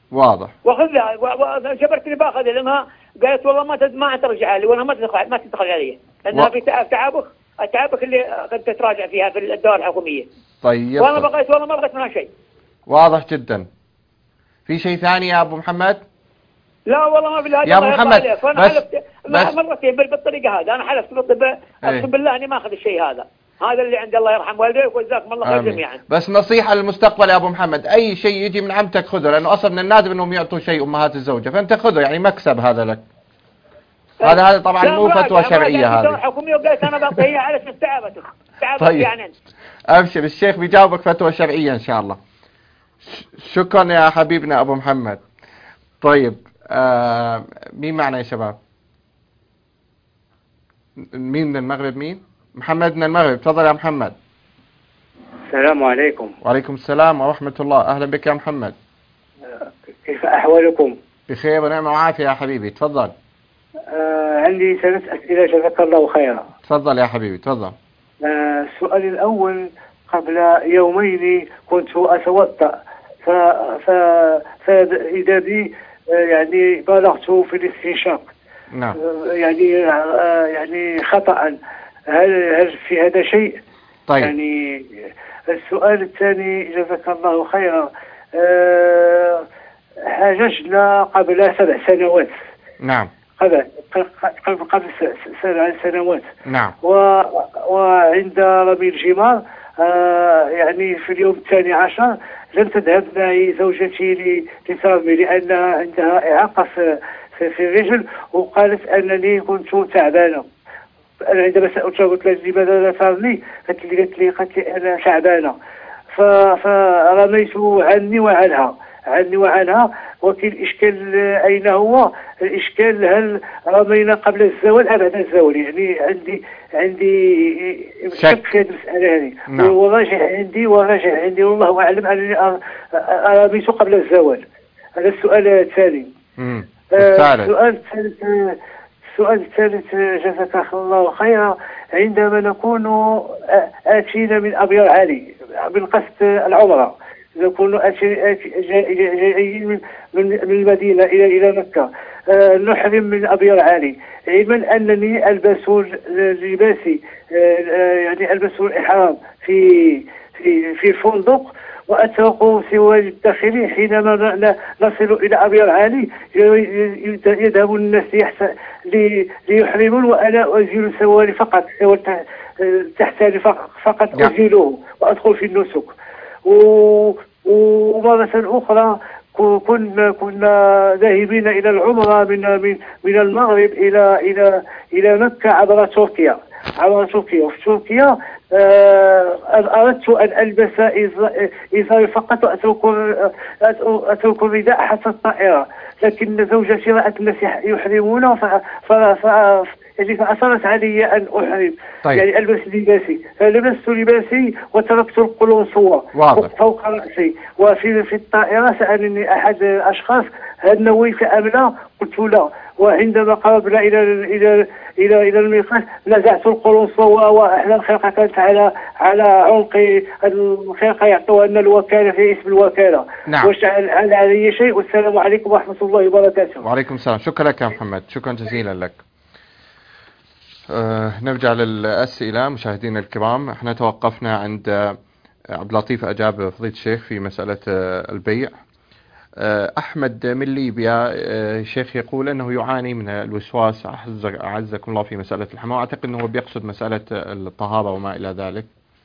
واضح. واخذها وجبرتني باخذها لانها قالت والله ما تد... ما ترجع لي وانا ما تدخل ما تدخل علي لانها و... في تعابك التعابك اللي قد تتراجع فيها في الدوائر الحكوميه. طيب. وانا بغيت والله ما بغيت منها شيء. واضح جدا. في شيء ثاني يا ابو محمد؟ لا والله ما بالله يا ابو محمد فانا بس حلفت بس مرتين بالطريقه هذه. انا حلفت اقسم بالله اني ما اخذ الشيء هذا. هذا اللي عند الله يرحم والديك وجزاكم الله خير جميعا. بس نصيحة للمستقبل يا ابو محمد، اي شيء يجي من عمتك خذه، لانه اصلا من النادر انهم يعطوا شيء امهات الزوجة، فانت خذه يعني مكسب هذا لك. هذا هذا طبعا مو فتوى شرعية هذه. حكومية وقالت انا بعطيها على تعبتك. تعبتك طيب. يعني انت. ابشر الشيخ بيجاوبك فتوى شرعية ان شاء الله. شكرا يا حبيبنا ابو محمد. طيب آه مين معنا يا شباب؟ مين من المغرب؟ مين؟ محمد من المغرب. تفضل يا محمد. السلام عليكم. وعليكم السلام ورحمة الله. أهلا بك يا محمد. كيف أحوالكم؟ بخير ونعمة وعافية يا حبيبي. تفضل. آه عندي ثلاث أسئلة جزاك الله خيرا. تفضل يا حبيبي تفضل. آه السؤال الأول، قبل يومين كنت أتوضأ ف... ف... فإذا بي يعني بالغت في الاستنشاق. نعم. يعني يعني خطأ. هل هل في هذا شيء؟ طيب. يعني السؤال الثاني جزاك الله خيرا، أه حاججنا قبل سبع سنوات. نعم. قبل قبل قبل سبع سنوات. نعم. و وعند رمي الجمار أه يعني في اليوم الثاني عشر لم تذهب معي زوجتي لترمي لأنها عندها إعاقة في في الرجل، وقالت أنني كنت تعبانة. أنا عندما سألتها قلت لها لماذا لا ترمي؟ قالت لي قالت لي قالت لي أنا تعبانة. فرميت عني وعنها عني وعنها ولكن الإشكال أين هو؟ الإشكال هل رمينا قبل الزوال أم بعد الزوال؟ يعني عندي عندي شك في هذه المسألة هذه. نعم. وراجع عندي وراجع عندي والله أعلم أنني رميت قبل الزوال. هذا السؤال الثاني. السؤال الثالث السؤال الثالث جزاك الله خيرا، عندما نكون آتينا من أبيار علي من قصد العمرة، نكون جايين من من المدينة إلى إلى مكة، أه نحرم من أبيار علي، علما أنني ألبس لباسي أه يعني ألبس الإحرام في في في الفندق، وأترك سوى الداخلي حينما نصل إلى أبيار علي يذهب الناس ليحرمون وأنا أزيل سواري فقط، سوى تحتاني فقط أزيله وأدخل في النسك. ومرة أخرى كنا كنا ذاهبين إلى العمرة من من من المغرب إلى إلى إلى مكة عبر تركيا عبر تركيا وفي تركيا أردت أن ألبس إزاري فقط وأترك أترك الرداء حتى الطائرة، لكن زوجتي رأت الناس يحرمون فأصرت علي أن أحرم. طيب. يعني ألبس لباسي، فلبست لباسي وتركت القلنسوة فوق رأسي. وفي في الطائرة سألني أحد الأشخاص هل نويت أم لا؟ قلت لا. وعندما قربنا إلى إلى إلى إلى الميقات نزعت القلنسوة وإحدى الخرقة كانت على على عنقي. الخرقة يعطوها لنا الوكالة في اسم الوكالة. نعم. وش هل علي شيء؟ والسلام عليكم ورحمة الله وبركاته. وعليكم السلام. شكرا لك يا محمد، شكرا جزيلا لك. أه نرجع للأسئلة مشاهدينا الكرام. احنا توقفنا عند عبد اللطيف أجاب فضيلة الشيخ في مسألة البيع. أحمد من ليبيا شيخ يقول أنه يعاني من الوسواس أعزكم الله في مسألة الحمام، أعتقد أنه بيقصد مسألة الطهارة وما إلى ذلك.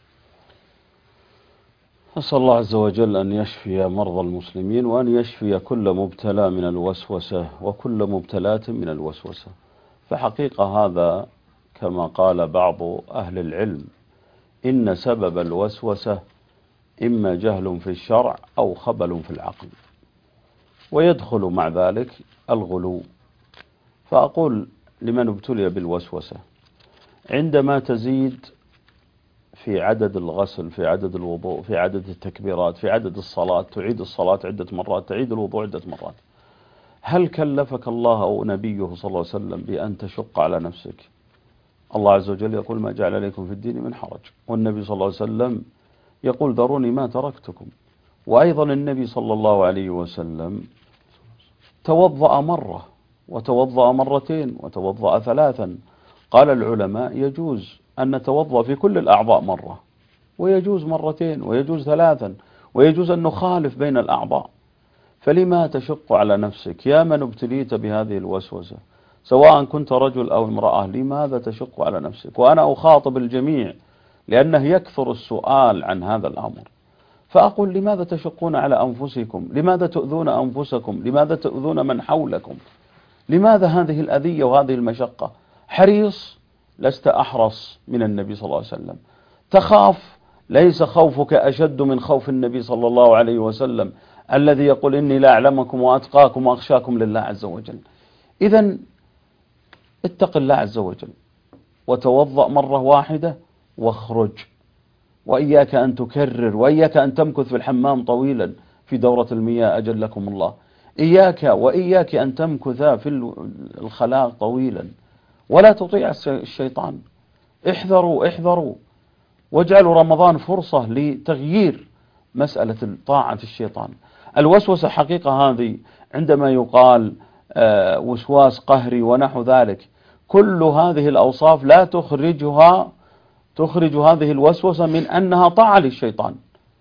أسأل الله عز وجل أن يشفي مرضى المسلمين وأن يشفي كل مبتلى من الوسوسة وكل مبتلات من الوسوسة. فحقيقة هذا كما قال بعض أهل العلم إن سبب الوسوسة إما جهل في الشرع أو خبل في العقل، ويدخل مع ذلك الغلو. فأقول لمن ابتلي بالوسوسة عندما تزيد في عدد الغسل، في عدد الوضوء، في عدد التكبيرات، في عدد الصلاة، تعيد الصلاة عدة مرات، تعيد الوضوء عدة مرات، هل كلفك الله أو نبيه صلى الله عليه وسلم بأن تشق على نفسك؟ الله عز وجل يقول ما جعل عليكم في الدين من حرج، والنبي صلى الله عليه وسلم يقول ذروني ما تركتكم. وأيضا النبي صلى الله عليه وسلم توضأ مرة وتوضأ مرتين وتوضأ ثلاثا. قال العلماء يجوز أن نتوضأ في كل الأعضاء مرة، ويجوز مرتين، ويجوز ثلاثا، ويجوز أن نخالف بين الأعضاء. فلما تشق على نفسك يا من ابتليت بهذه الوسوسة، سواء كنت رجل أو امرأة، لماذا تشق على نفسك؟ وأنا أخاطب الجميع لأنه يكثر السؤال عن هذا الأمر، فأقول لماذا تشقون على أنفسكم؟ لماذا تؤذون أنفسكم؟ لماذا تؤذون من حولكم؟ لماذا هذه الأذية وهذه المشقة؟ حريص، لست أحرص من النبي صلى الله عليه وسلم. تخاف، ليس خوفك أشد من خوف النبي صلى الله عليه وسلم الذي يقول إني لا أعلمكم وأتقاكم وأخشاكم لله عز وجل. إذن اتق الله عز وجل وتوضأ مرة واحدة واخرج، وإياك أن تكرر، وإياك أن تمكث في الحمام طويلا في دورة المياه أجلكم الله. إياك وإياك أن تمكث في الخلاء طويلا، ولا تطيع الشيطان. احذروا احذروا، واجعلوا رمضان فرصة لتغيير مسألة طاعة الشيطان. الوسوسة حقيقة هذه عندما يقال آه وسواس قهري ونحو ذلك، كل هذه الأوصاف لا تخرجها تخرج هذه الوسوسة من أنها طاعة للشيطان،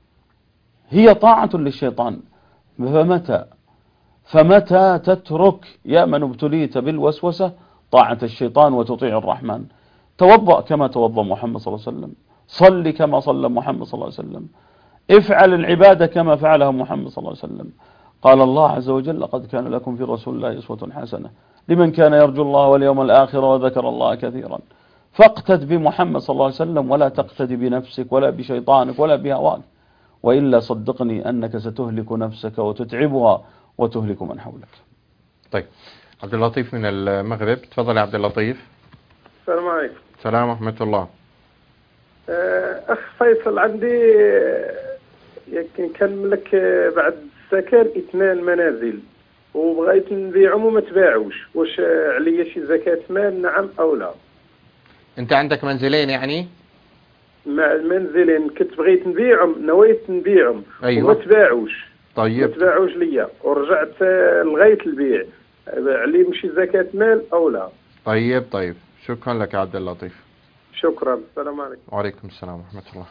هي طاعة للشيطان. فمتى فمتى تترك يا من ابتليت بالوسوسة طاعة الشيطان وتطيع الرحمن؟ توضأ كما توضأ محمد صلى الله عليه وسلم، صل كما صلى محمد صلى الله عليه وسلم، افعل العبادة كما فعلها محمد صلى الله عليه وسلم. قال الله عز وجل: لقد كان لكم في رسول الله أسوة حسنة لمن كان يرجو الله واليوم الآخر وذكر الله كثيرا. فاقتد بمحمد صلى الله عليه وسلم، ولا تقتدي بنفسك ولا بشيطانك ولا بهواك، وإلا صدقني أنك ستهلك نفسك وتتعبها وتهلك من حولك. طيب، عبد اللطيف من المغرب، تفضل يا عبد اللطيف. السلام عليكم. السلام ورحمة الله. أخ فيصل، عندي يمكن كنملك بعد السكن اثنان منازل وبغيت نبيعهم وما تباعوش، واش عليا شي زكاة مال نعم أو لا؟ أنت عندك منزلين يعني؟ مع المنزلين كنت بغيت نبيعهم، نويت نبيعهم. أيوة. وما تباعوش. طيب. ما تباعوش ليا ورجعت لغاية البيع، عليهم شي زكاة مال أو لا؟ طيب طيب، شكرا لك يا عبد اللطيف. شكرا، السلام عليكم. وعليكم السلام ورحمة الله.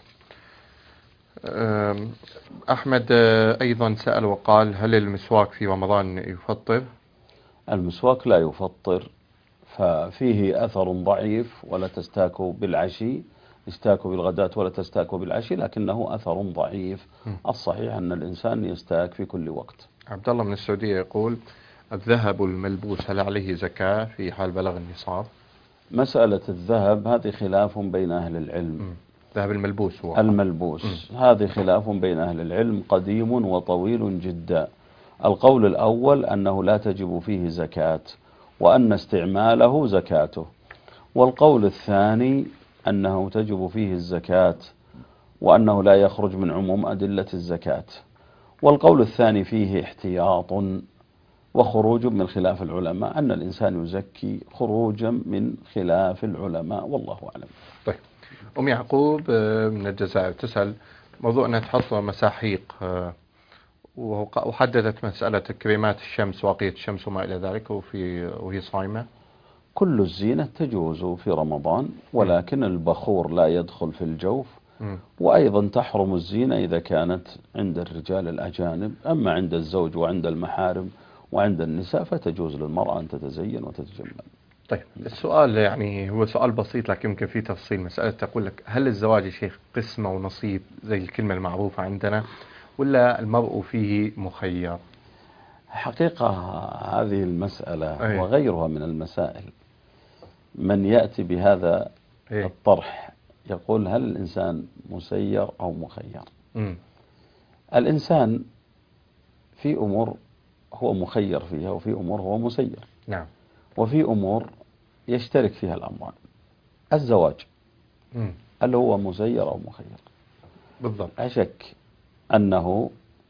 أحمد أيضا سأل وقال: هل المسواك في رمضان يفطر؟ المسواك لا يفطر، ففيه أثر ضعيف، ولا تستاكوا بالعشي، استاكوا بالغداة ولا تستاكوا بالعشي، لكنه أثر ضعيف. الصحيح أن الإنسان يستاك في كل وقت. عبد الله من السعودية يقول: الذهب الملبوس هل عليه زكاة في حال بلغ النصاب؟ مسألة الذهب هذه خلاف بين أهل العلم. الذهب الملبوس هو الملبوس م. هذه خلاف بين أهل العلم قديم وطويل جدا. القول الأول أنه لا تجب فيه زكاة، وأن استعماله زكاته. والقول الثاني أنه تجب فيه الزكاة، وأنه لا يخرج من عموم أدلة الزكاة. والقول الثاني فيه احتياط وخروج من خلاف العلماء، أن الإنسان يزكي خروجا من خلاف العلماء، والله أعلم. طيب، أم يعقوب من الجزائر تسأل: موضوع أنها تحط مساحيق وحددت مسألة كريمات الشمس، واقية الشمس وما إلى ذلك، وفي وهي صائمة. كل الزينة تجوز في رمضان، ولكن البخور لا يدخل في الجوف. م. وأيضا تحرم الزينة إذا كانت عند الرجال الأجانب، أما عند الزوج وعند المحارم وعند النساء فتجوز للمرأة أن تتزين وتتجمل. طيب، السؤال يعني هو سؤال بسيط لكن يمكن فيه تفصيل. مسألة تقول لك: هل الزواج يا شيخ قسمة ونصيب زي الكلمة المعروفة عندنا، ولا المرء فيه مخير؟ حقيقة هذه المسألة أيه. وغيرها من المسائل، من يأتي بهذا أيه. الطرح يقول: هل الإنسان مسير أو مخير؟ م. الإنسان في أمور هو مخير فيها، وفي أمور هو مسير. نعم. وفي أمور يشترك فيها الأمران. الزواج م. هل هو مسير أو مخير؟ بالضبط. أشك أنه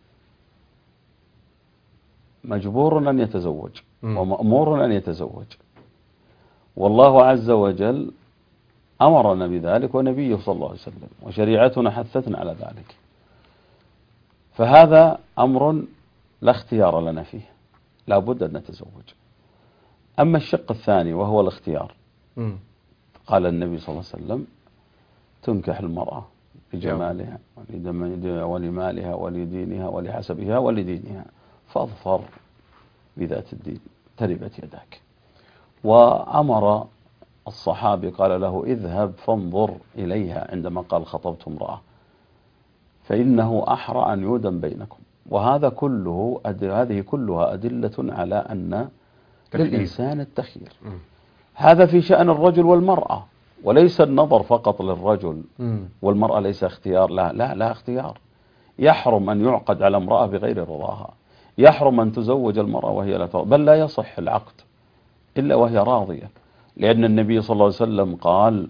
مجبور أن يتزوج م. ومأمور أن يتزوج، والله عز وجل أمرنا بذلك ونبيه صلى الله عليه وسلم، وشريعتنا حثتنا على ذلك. فهذا أمر لا اختيار لنا فيه. لا بد أن نتزوج. أما الشق الثاني وهو الاختيار، م. قال النبي صلى الله عليه وسلم تنكح المرأة لجمالها ولمالها ولدينها ولحسبها ولدينها فاظفر بذات الدين تربت يداك. وأمر الصحابي قال له اذهب فانظر إليها عندما قال خطبت امرأة فإنه أحرى أن يودم بينكم. وهذا كله هذه كلها أدلة على أن تخير. للإنسان التخيير. م. هذا في شأن الرجل والمرأة، وليس النظر فقط للرجل م. والمرأة ليس اختيار. لا لا لا اختيار. يحرم أن يعقد على امرأة بغير رضاها، يحرم أن تزوج المرأة وهي لا ترضى، بل لا يصح العقد إلا وهي راضية، لأن النبي صلى الله عليه وسلم قال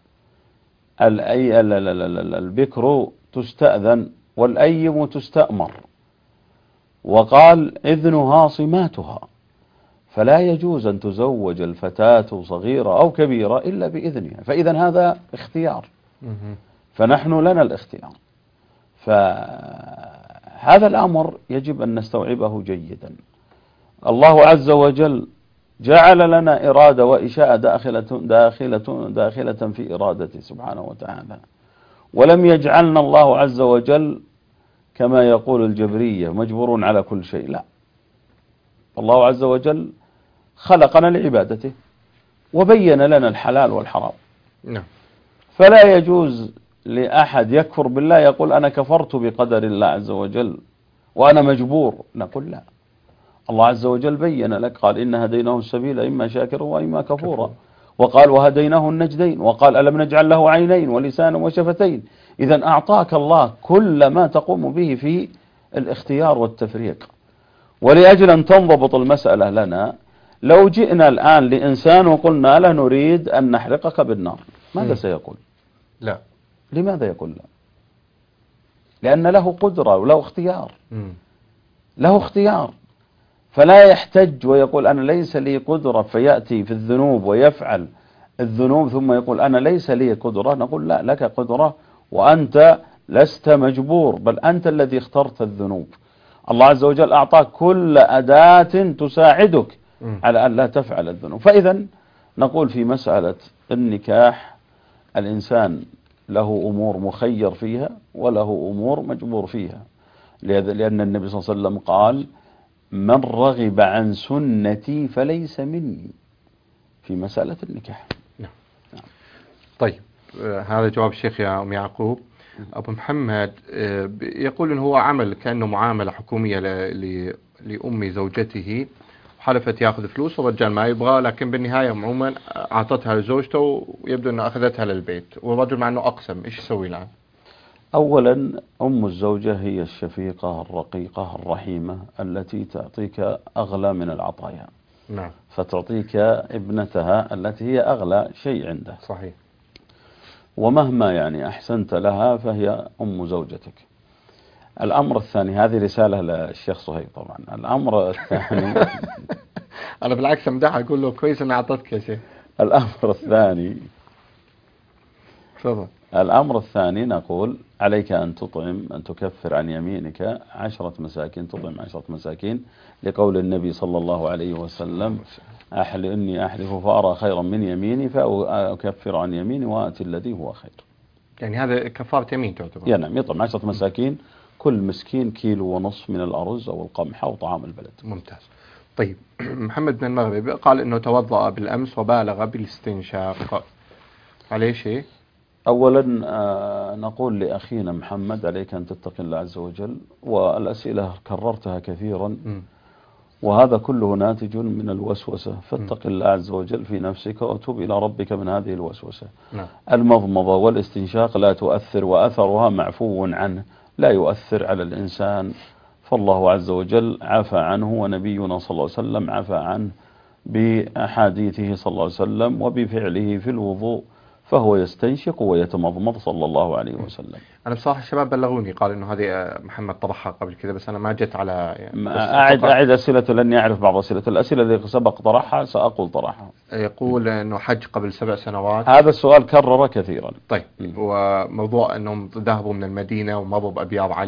البكر تستأذن والأيم تستأمر، وقال إذنها صماتها، فلا يجوز أن تزوج الفتاة صغيرة أو كبيرة إلا بإذنها. فإذا هذا اختيار، فنحن لنا الاختيار. فهذا الأمر يجب أن نستوعبه جيدا. الله عز وجل جعل لنا إرادة وإشاءة داخلة, داخلة, داخلة في إرادته سبحانه وتعالى، ولم يجعلنا الله عز وجل كما يقول الجبرية مجبور على كل شيء. لا، الله عز وجل خلقنا لعبادته وبين لنا الحلال والحرام. نعم. فلا يجوز لأحد يكفر بالله يقول أنا كفرت بقدر الله عز وجل وأنا مجبور. نقول لا، الله عز وجل بين لك، قال إن هديناه السبيل إما شاكرا وإما كفورا، وقال وهديناه النجدين، وقال ألم نجعل له عينين ولسانا وشفتين. إذن أعطاك الله كل ما تقوم به في الاختيار والتفريق. ولأجل أن تنضبط المسألة لنا، لو جئنا الآن لإنسان وقلنا له نريد أن نحرقك بالنار، ماذا م. سيقول؟ لا. لماذا يقول لا؟ لأن له قدرة وله اختيار. م. له اختيار، فلا يحتج ويقول أنا ليس لي قدرة فيأتي في الذنوب ويفعل الذنوب ثم يقول أنا ليس لي قدرة. نقول لا، لك قدرة وأنت لست مجبور، بل أنت الذي اخترت الذنوب. الله عز وجل أعطاك كل أداة تساعدك م. على أن لا تفعل الذنوب. فإذا نقول في مسألة النكاح الإنسان له أمور مخير فيها وله أمور مجبور فيها، لأن النبي صلى الله عليه وسلم قال من رغب عن سنتي فليس مني في مسألة النكاح. نعم. طيب، هذا جواب الشيخ يا أم يعقوب. أبو محمد يقول إن هو عمل كأنه معاملة حكومية لأم زوجته، وحلفت يأخذ فلوس والرجال ما يبغى، لكن بالنهاية عموما أعطتها لزوجته ويبدو أنه أخذتها للبيت، والرجل مع أنه أقسم. إيش يسوي الآن؟ أولا أم الزوجة هي الشفيقة الرقيقة الرحيمة التي تعطيك أغلى من العطايا. نعم. فتعطيك ابنتها التي هي أغلى شيء عندها. صحيح. ومهما يعني أحسنت لها فهي أم زوجتك. الأمر الثاني، هذه رسالة للشيخ صهيب طبعا. الأمر الثاني أنا بالعكس أمدحها، أقول له كويس أن أعطتك يا شيخ. الأمر الثاني تفضل. الأمر الثاني نقول عليك أن تطعم، أن تكفر عن يمينك عشرة مساكين، تطعم عشرة مساكين، لقول النبي صلى الله عليه وسلم أحل إني أحلف فأرى خيرا من يميني فأكفر عن يميني وأتي الذي هو خير. يعني هذا كفارة يمين تعتبر؟ يعني نعم، يطعم عشرة مساكين، كل مسكين كيلو ونصف من الأرز أو القمح أو طعام البلد. ممتاز. طيب، محمد بن المغربي قال إنه توضأ بالأمس وبالغ بالاستنشاق، عليه شيء؟ أولا آه نقول لأخينا محمد عليك أن تتقي الله عز وجل، والأسئلة كررتها كثيرا م. وهذا كله ناتج من الوسوسة، فاتق الله عز وجل في نفسك وتوب إلى ربك من هذه الوسوسة. نعم. المضمضة والاستنشاق لا تؤثر، وأثرها معفو عنه، لا يؤثر على الإنسان، فالله عز وجل عفى عنه، ونبينا صلى الله عليه وسلم عفى عنه بأحاديثه صلى الله عليه وسلم وبفعله في الوضوء، فهو يستنشق ويتمضمض صلى الله عليه وسلم. أنا بصراحة الشباب بلغوني قال إنه هذه محمد طرحها قبل كذا، بس أنا ما جت على يعني أعد أعد أسئلته لأني أعرف بعض أسئلة الأسئلة التي سبق طرحها سأقول طرحها. يقول إنه حج قبل سبع سنوات، هذا السؤال كرر كثيرا. طيب، م. وموضوع إنهم ذهبوا من المدينة ومضوا بأبيار علي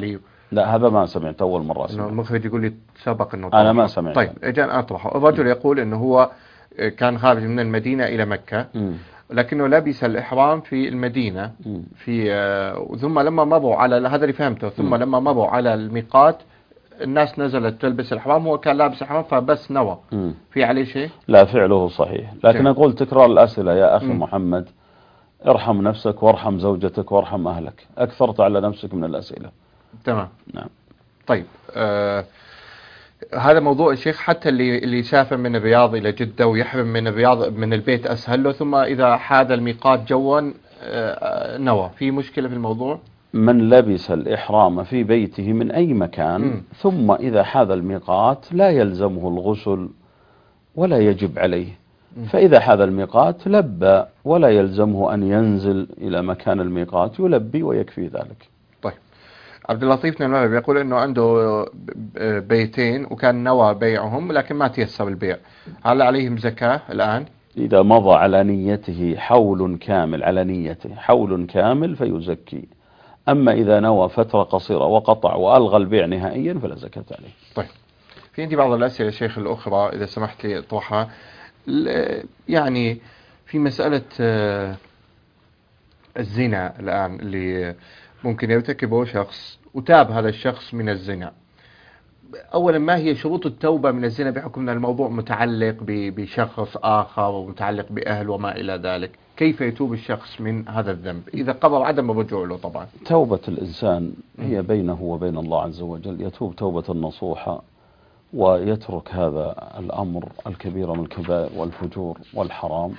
لا هذا ما سمعت، أول مرة إنه سمعت. المخرج يقول لي سبق إنه أنا ما طرحه. سمعت. طيب اجان أطرحه. الرجل يقول إنه هو كان خارج من المدينة إلى مكة، مم. لكنه لبس الإحرام في المدينة، مم. في آه، ثم لما مضوا على هذا اللي فهمته، ثم مم. لما مضوا على الميقات الناس نزلت تلبس الإحرام، هو كان لابس إحرام فبس نوى. مم. في عليه شيء؟ لا، فعله صحيح، لكن جميل. أقول تكرار الأسئلة يا أخي مم. محمد، ارحم نفسك وارحم زوجتك وارحم أهلك، أكثرت على نفسك من الأسئلة. تمام. نعم. طيب آه هذا موضوع الشيخ، حتى اللي اللي يسافر من الرياض إلى جدة ويحرم من الرياض من البيت أسهل له، ثم إذا حاد الميقات جوا آه نوى، في مشكلة في الموضوع؟ من لبس الإحرام في بيته من أي مكان م. ثم إذا حاذ الميقات لا يلزمه الغسل ولا يجب عليه، م. فإذا حاذ الميقات لبى ولا يلزمه أن ينزل إلى مكان الميقات، يلبي ويكفي ذلك. طيب عبد اللطيف من المغرب يقول إنه عنده بيتين وكان نوى بيعهم لكن ما تيسر البيع، هل عليهم زكاة الآن؟ إذا مضى على نيته حول كامل، على نيته حول كامل فيزكي، أما إذا نوى فترة قصيرة وقطع وألغى البيع نهائيا فلا زكاة عليه. طيب في عندي بعض الأسئلة يا شيخ الأخرى إذا سمحت لي أطرحها. يعني في مسألة الزنا الآن اللي ممكن يرتكبه شخص وتاب هذا الشخص من الزنا، أولا ما هي شروط التوبة من الزنا بحكم أن الموضوع متعلق بشخص آخر ومتعلق بأهل وما إلى ذلك، كيف يتوب الشخص من هذا الذنب إذا قرر عدم الرجوع له؟ طبعا توبة الإنسان هي بينه وبين الله عز وجل، يتوب توبة نصوحة ويترك هذا الأمر الكبير من الكبائر والفجور والحرام،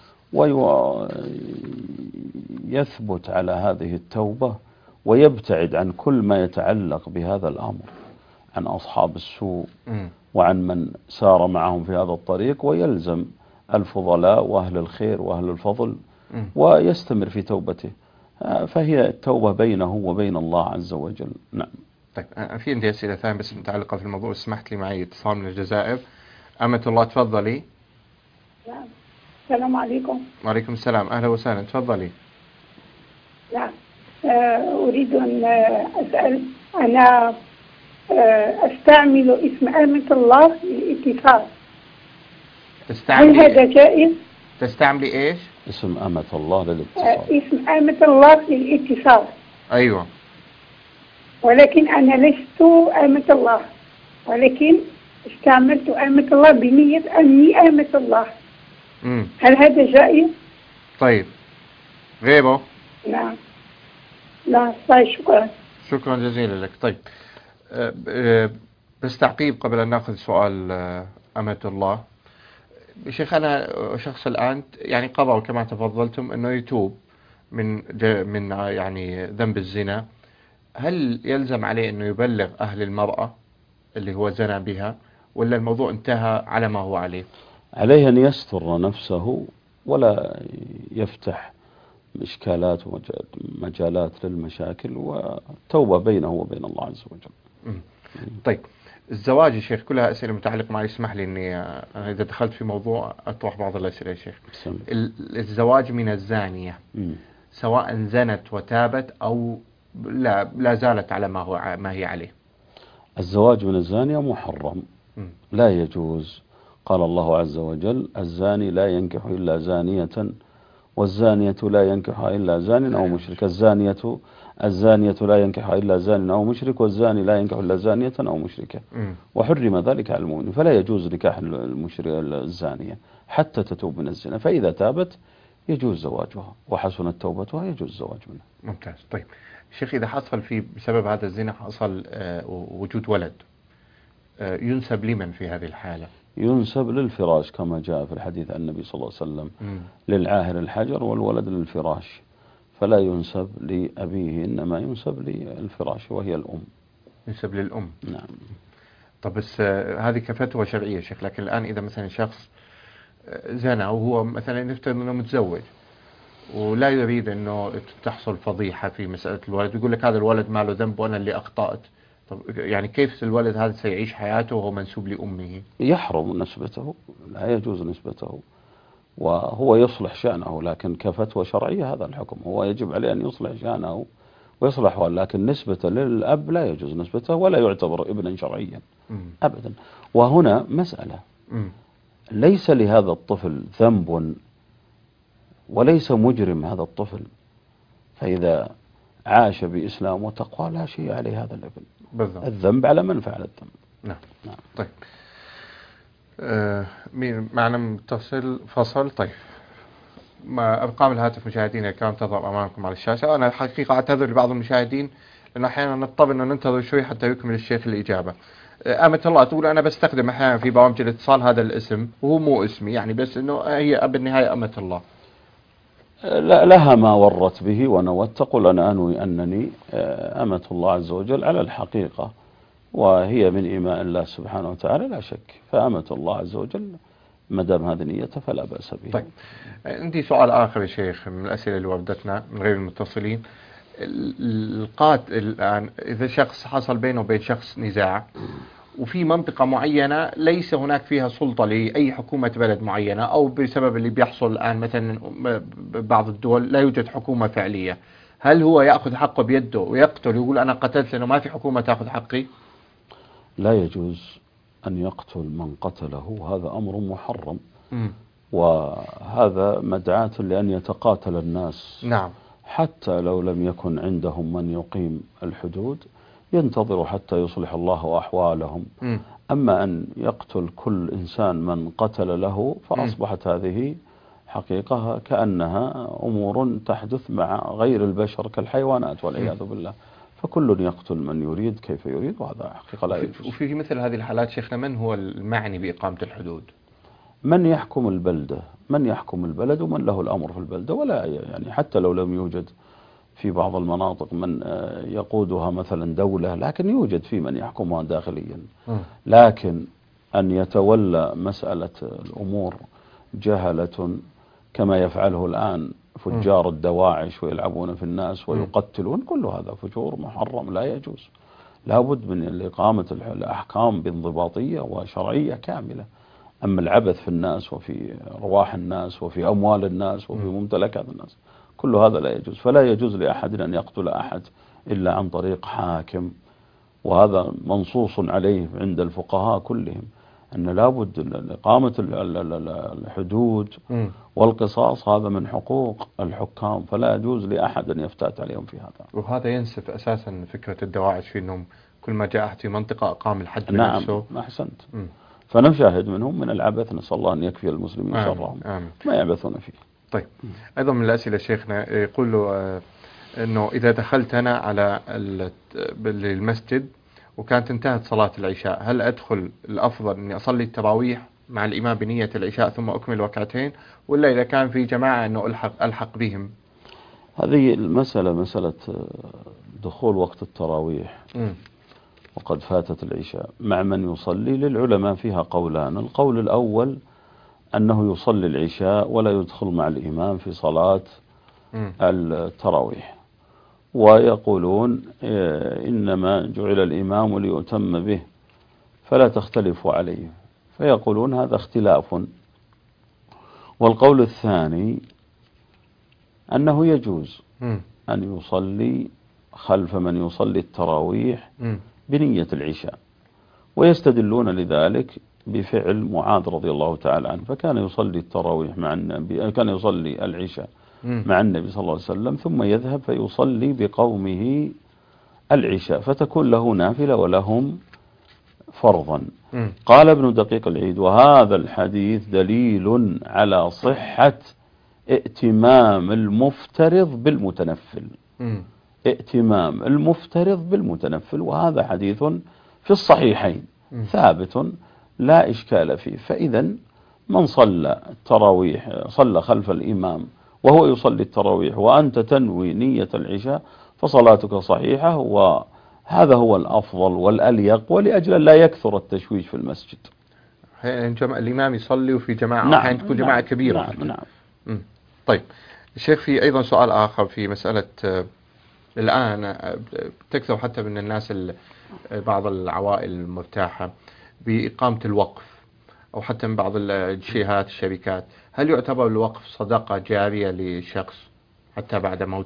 ويثبت على هذه التوبة ويبتعد عن كل ما يتعلق بهذا الأمر، عن أصحاب السوء وعن من سار معهم في هذا الطريق، ويلزم الفضلاء وأهل الخير وأهل الفضل ويستمر في توبته، فهي التوبة بينه وبين الله عز وجل. نعم. طيب في عندي أسئلة ثانية بس متعلقة في الموضوع، سمحت لي معي اتصال من الجزائر. أمة الله تفضلي. نعم. السلام عليكم. وعليكم السلام، أهلا وسهلا، تفضلي. نعم. أريد أن أسأل، أنا أستعمل اسم أمة الله للاتصال، هل هذا جائز؟ تستعملي إيش؟ اسم أمة الله للاتصال. اسم أمة الله للاتصال. أيوة. ولكن أنا لست أمة الله، ولكن استعملت أمة الله بنية أني أمة الله. مم. هل هذا جائز؟ طيب غيره؟ نعم. لا طيب، شكرا. شكرا جزيلا لك. طيب أه أه بس تعقيب قبل أن نأخذ سؤال أه أمة الله. شيخ أنا شخص الآن يعني قرر كما تفضلتم أنه يتوب من من يعني ذنب الزنا، هل يلزم عليه أنه يبلغ أهل المرأة اللي هو زنا بها، ولا الموضوع انتهى على ما هو عليه؟ عليه أن يستر نفسه ولا يفتح إشكالات ومجالات للمشاكل، وتوبة بينه وبين الله عز وجل. طيب الزواج يا شيخ كلها أسئلة متعلقة معي، اسمح لي أني أنا إذا دخلت في موضوع أطرح بعض الأسئلة يا شيخ. الزواج من الزانية م. سواء زنت وتابت أو لا لا زالت على ما هو ما هي عليه. الزواج من الزانية محرم م. لا يجوز. قال الله عز وجل: الزاني لا ينكح إلا زانية والزانية لا ينكحها إلا زان أو مشرك. الزانية الزانية لا ينكحها إلا زان أو مشرك، والزاني لا ينكح إلا زانية أو مشركة، وحرم ذلك على المؤمن، فلا يجوز نكاح المشرك الزانية حتى تتوب من الزنا، فإذا تابت يجوز زواجها وحسنت توبتها يجوز الزواج منها. ممتاز. طيب شيخ إذا حصل في بسبب هذا الزنا حصل آه وجود ولد، آه ينسب لمن في هذه الحالة؟ ينسب للفراش كما جاء في الحديث عن النبي صلى الله عليه وسلم: للعاهر الحجر والولد للفراش، فلا ينسب لأبيه إنما ينسب للفراش وهي الأم. ينسب للأم. نعم. طب بس آه هذه كفتوى شرعية شيخ، لكن الآن إذا مثلا شخص زنا وهو مثلا نفترض أنه متزوج ولا يريد أنه تحصل فضيحة في مسألة الولد، يقول لك هذا الولد ما له ذنب وأنا اللي أخطأت، طب يعني كيف الولد هذا سيعيش حياته وهو منسوب لأمه؟ يحرم نسبته، لا يجوز نسبته، وهو يصلح شأنه، لكن كفتوى شرعية هذا الحكم، هو يجب عليه أن يصلح شأنه ويصلح حال، لكن نسبة للأب لا يجوز نسبته ولا يعتبر ابنا شرعيا أبدا. وهنا مسألة، ليس لهذا الطفل ذنب وليس مجرم هذا الطفل، فإذا عاش بإسلام وتقوى لا شيء عليه هذا الابن. بالضبط. الذنب على من فعل الذنب. نعم. نعم. طيب آه مين معنا متصل فصل؟ طيب ما أرقام الهاتف مشاهدينا الكرام تظهر أمامكم على الشاشة. أنا الحقيقة أعتذر لبعض المشاهدين لأنه أحيانا نضطر أن ننتظر شوي حتى يكمل الشيخ الإجابة. آمة الله تقول أنا بستخدم أحيانا في برامج الاتصال هذا الاسم وهو مو اسمي، يعني بس أنه هي بالنهاية أمة الله. لا لها ما ورت به ونوت، تقول أنا أنوي أنني أمة الله عز وجل على الحقيقة، وهي من إيماء الله سبحانه وتعالى لا شك، فأمة الله عز وجل ما دام هذه نيته فلا بأس به. طيب عندي سؤال آخر يا شيخ من الأسئلة اللي وردتنا من غير المتصلين. القاتل الآن إذا شخص حصل بينه وبين شخص نزاع وفي منطقة معينة ليس هناك فيها سلطة لأي حكومة بلد معينة، أو بسبب اللي بيحصل الآن مثلا بعض الدول لا يوجد حكومة فعلية، هل هو يأخذ حقه بيده ويقتل ويقول أنا قتلت لأنه ما في حكومة تأخذ حقي؟ لا يجوز أن يقتل من قتله، هذا أمر محرم. م. وهذا مدعاة لأن يتقاتل الناس. نعم. حتى لو لم يكن عندهم من يقيم الحدود ينتظر حتى يصلح الله أحوالهم. م. أما أن يقتل كل إنسان من قتل له فأصبحت م. هذه حقيقة كأنها أمور تحدث مع غير البشر كالحيوانات والعياذ بالله، فكل يقتل من يريد كيف يريد، وهذا حقيقة لا يجوز. وفي مثل هذه الحالات شيخنا من هو المعني بإقامة الحدود؟ من يحكم البلدة، من يحكم البلد ومن له الأمر في البلدة، ولا يعني حتى لو لم يوجد في بعض المناطق من يقودها مثلا دولة، لكن يوجد في من يحكمها داخليا. لكن أن يتولى مسألة الأمور جهلة كما يفعله الآن فجار الدواعش ويلعبون في الناس ويقتلون، كل هذا فجور محرم لا يجوز. لابد من إقامة الأحكام بانضباطية وشرعية كاملة. أما العبث في الناس وفي أرواح الناس وفي أموال الناس وفي ممتلكات الناس كل هذا لا يجوز. فلا يجوز لأحد أن يقتل أحد إلا عن طريق حاكم، وهذا منصوص عليه عند الفقهاء كلهم أن لابد إقامة الحدود والقصاص، هذا من حقوق الحكام، فلا يجوز لأحد أن يفتات عليهم في هذا. وهذا ينسف أساسا فكرة الدواعش في أنهم كل ما جاء في منطقة أقام الحد بنفسه. نعم أحسنت. م. فنشاهد منهم من العبث، نسأل الله أن يكفي المسلمين شرهم ما يعبثون فيه. طيب أيضا من الأسئلة شيخنا يقول له أنه إذا دخلت أنا على المسجد وكانت انتهت صلاة العشاء، هل أدخل الأفضل أني أصلي التراويح مع الإمام بنية العشاء ثم أكمل ركعتين، ولا إذا كان في جماعة أنه ألحق, ألحق بهم؟ هذه المسألة مسألة دخول وقت التراويح م. وقد فاتت العشاء مع من يصلي، للعلماء فيها قولان. القول الأول أنه يصلي العشاء ولا يدخل مع الإمام في صلاة م. التراويح، ويقولون إنما جعل الإمام ليؤتم به فلا تختلفوا عليه، فيقولون هذا اختلاف. والقول الثاني أنه يجوز م. أن يصلي خلف من يصلي التراويح م. بنية العشاء، ويستدلون لذلك بفعل معاذ رضي الله تعالى عنه، فكان يصلي التراويح مع النبي، كان يصلي العشاء م. مع النبي صلى الله عليه وسلم ثم يذهب فيصلي بقومه العشاء، فتكون له نافلة ولهم فرضا. م. قال ابن دقيق العيد وهذا الحديث دليل على صحة ائتمام المفترض بالمتنفل. م. ائتمام المفترض بالمتنفل، وهذا حديث في الصحيحين م. ثابت لا إشكال فيه. فإذا من صلى التراويح صلى خلف الإمام وهو يصلي التراويح وأنت تنوي نية العشاء فصلاتك صحيحة، وهذا هو الأفضل والأليق، ولأجل لا يكثر التشويش في المسجد. الإمام يصلي وفي جماعة، نعم أحيانا تكون جماعة نعم كبيرة. نعم نعم. م. طيب الشيخ في أيضا سؤال آخر في مسألة الآن تكثر حتى من الناس بعض العوائل المرتاحة بإقامة الوقف، أو حتى من بعض الجهات الشركات، هل يعتبر الوقف صدقة جارية لشخص حتى بعد موته؟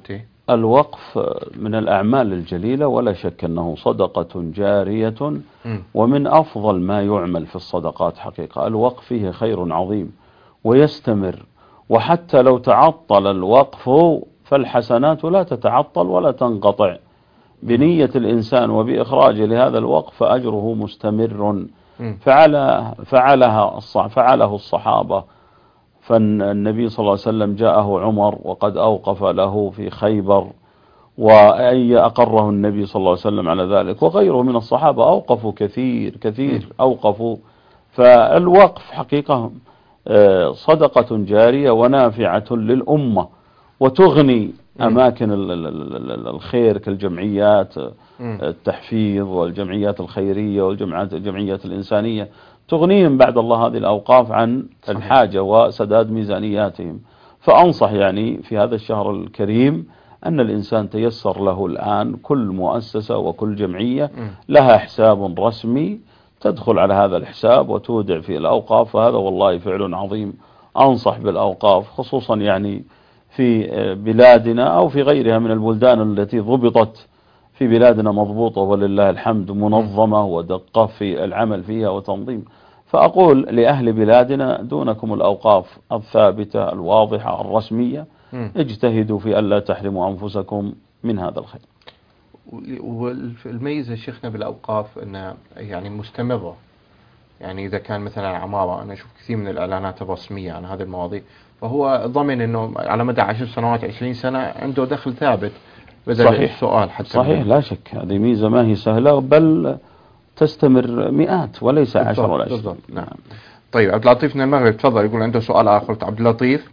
الوقف من الأعمال الجليلة ولا شك أنه صدقة جارية، ومن أفضل ما يعمل في الصدقات حقيقة. الوقف فيه خير عظيم ويستمر، وحتى لو تعطل الوقف فالحسنات لا تتعطل ولا تنقطع بنية الإنسان وبإخراجه لهذا الوقف، فأجره مستمر. فعل فعلها فعله الصحابة، فالنبي صلى الله عليه وسلم جاءه عمر وقد أوقف له في خيبر، وأي أقره النبي صلى الله عليه وسلم على ذلك، وغيره من الصحابة أوقفوا كثير كثير أوقفوا. فالوقف حقيقة صدقة جارية ونافعة للأمة، وتغني أماكن الخير كالجمعيات التحفيظ والجمعيات الخيرية والجمعيات الجمعيات الإنسانية، تغنيهم بعد الله هذه الأوقاف عن الحاجة وسداد ميزانياتهم. فأنصح يعني في هذا الشهر الكريم أن الإنسان تيسر له الآن كل مؤسسة وكل جمعية لها حساب رسمي، تدخل على هذا الحساب وتودع في الأوقاف، فهذا والله فعل عظيم. أنصح بالأوقاف خصوصا يعني في بلادنا أو في غيرها من البلدان التي ضبطت، في بلادنا مضبوطة ولله الحمد، منظمة ودقة في العمل فيها وتنظيم. فأقول لأهل بلادنا دونكم الأوقاف الثابتة الواضحة الرسمية، اجتهدوا في ألا تحرموا أنفسكم من هذا الخير. والميزة شيخنا بالأوقاف أنها يعني مستمرة، يعني إذا كان مثلا عمارة، أنا أشوف كثير من الإعلانات الرسمية عن هذه المواضيع، فهو ضمن أنه على مدى عشر سنوات عشرين سنة عنده دخل ثابت. صحيح السؤال حتى صحيح لا شك هذه ميزة ما هي سهلة، بل تستمر مئات وليس عشر ولا عشرين. نعم. طيب عبد اللطيف من المغرب تفضل، يقول عنده سؤال آخر. عبد اللطيف.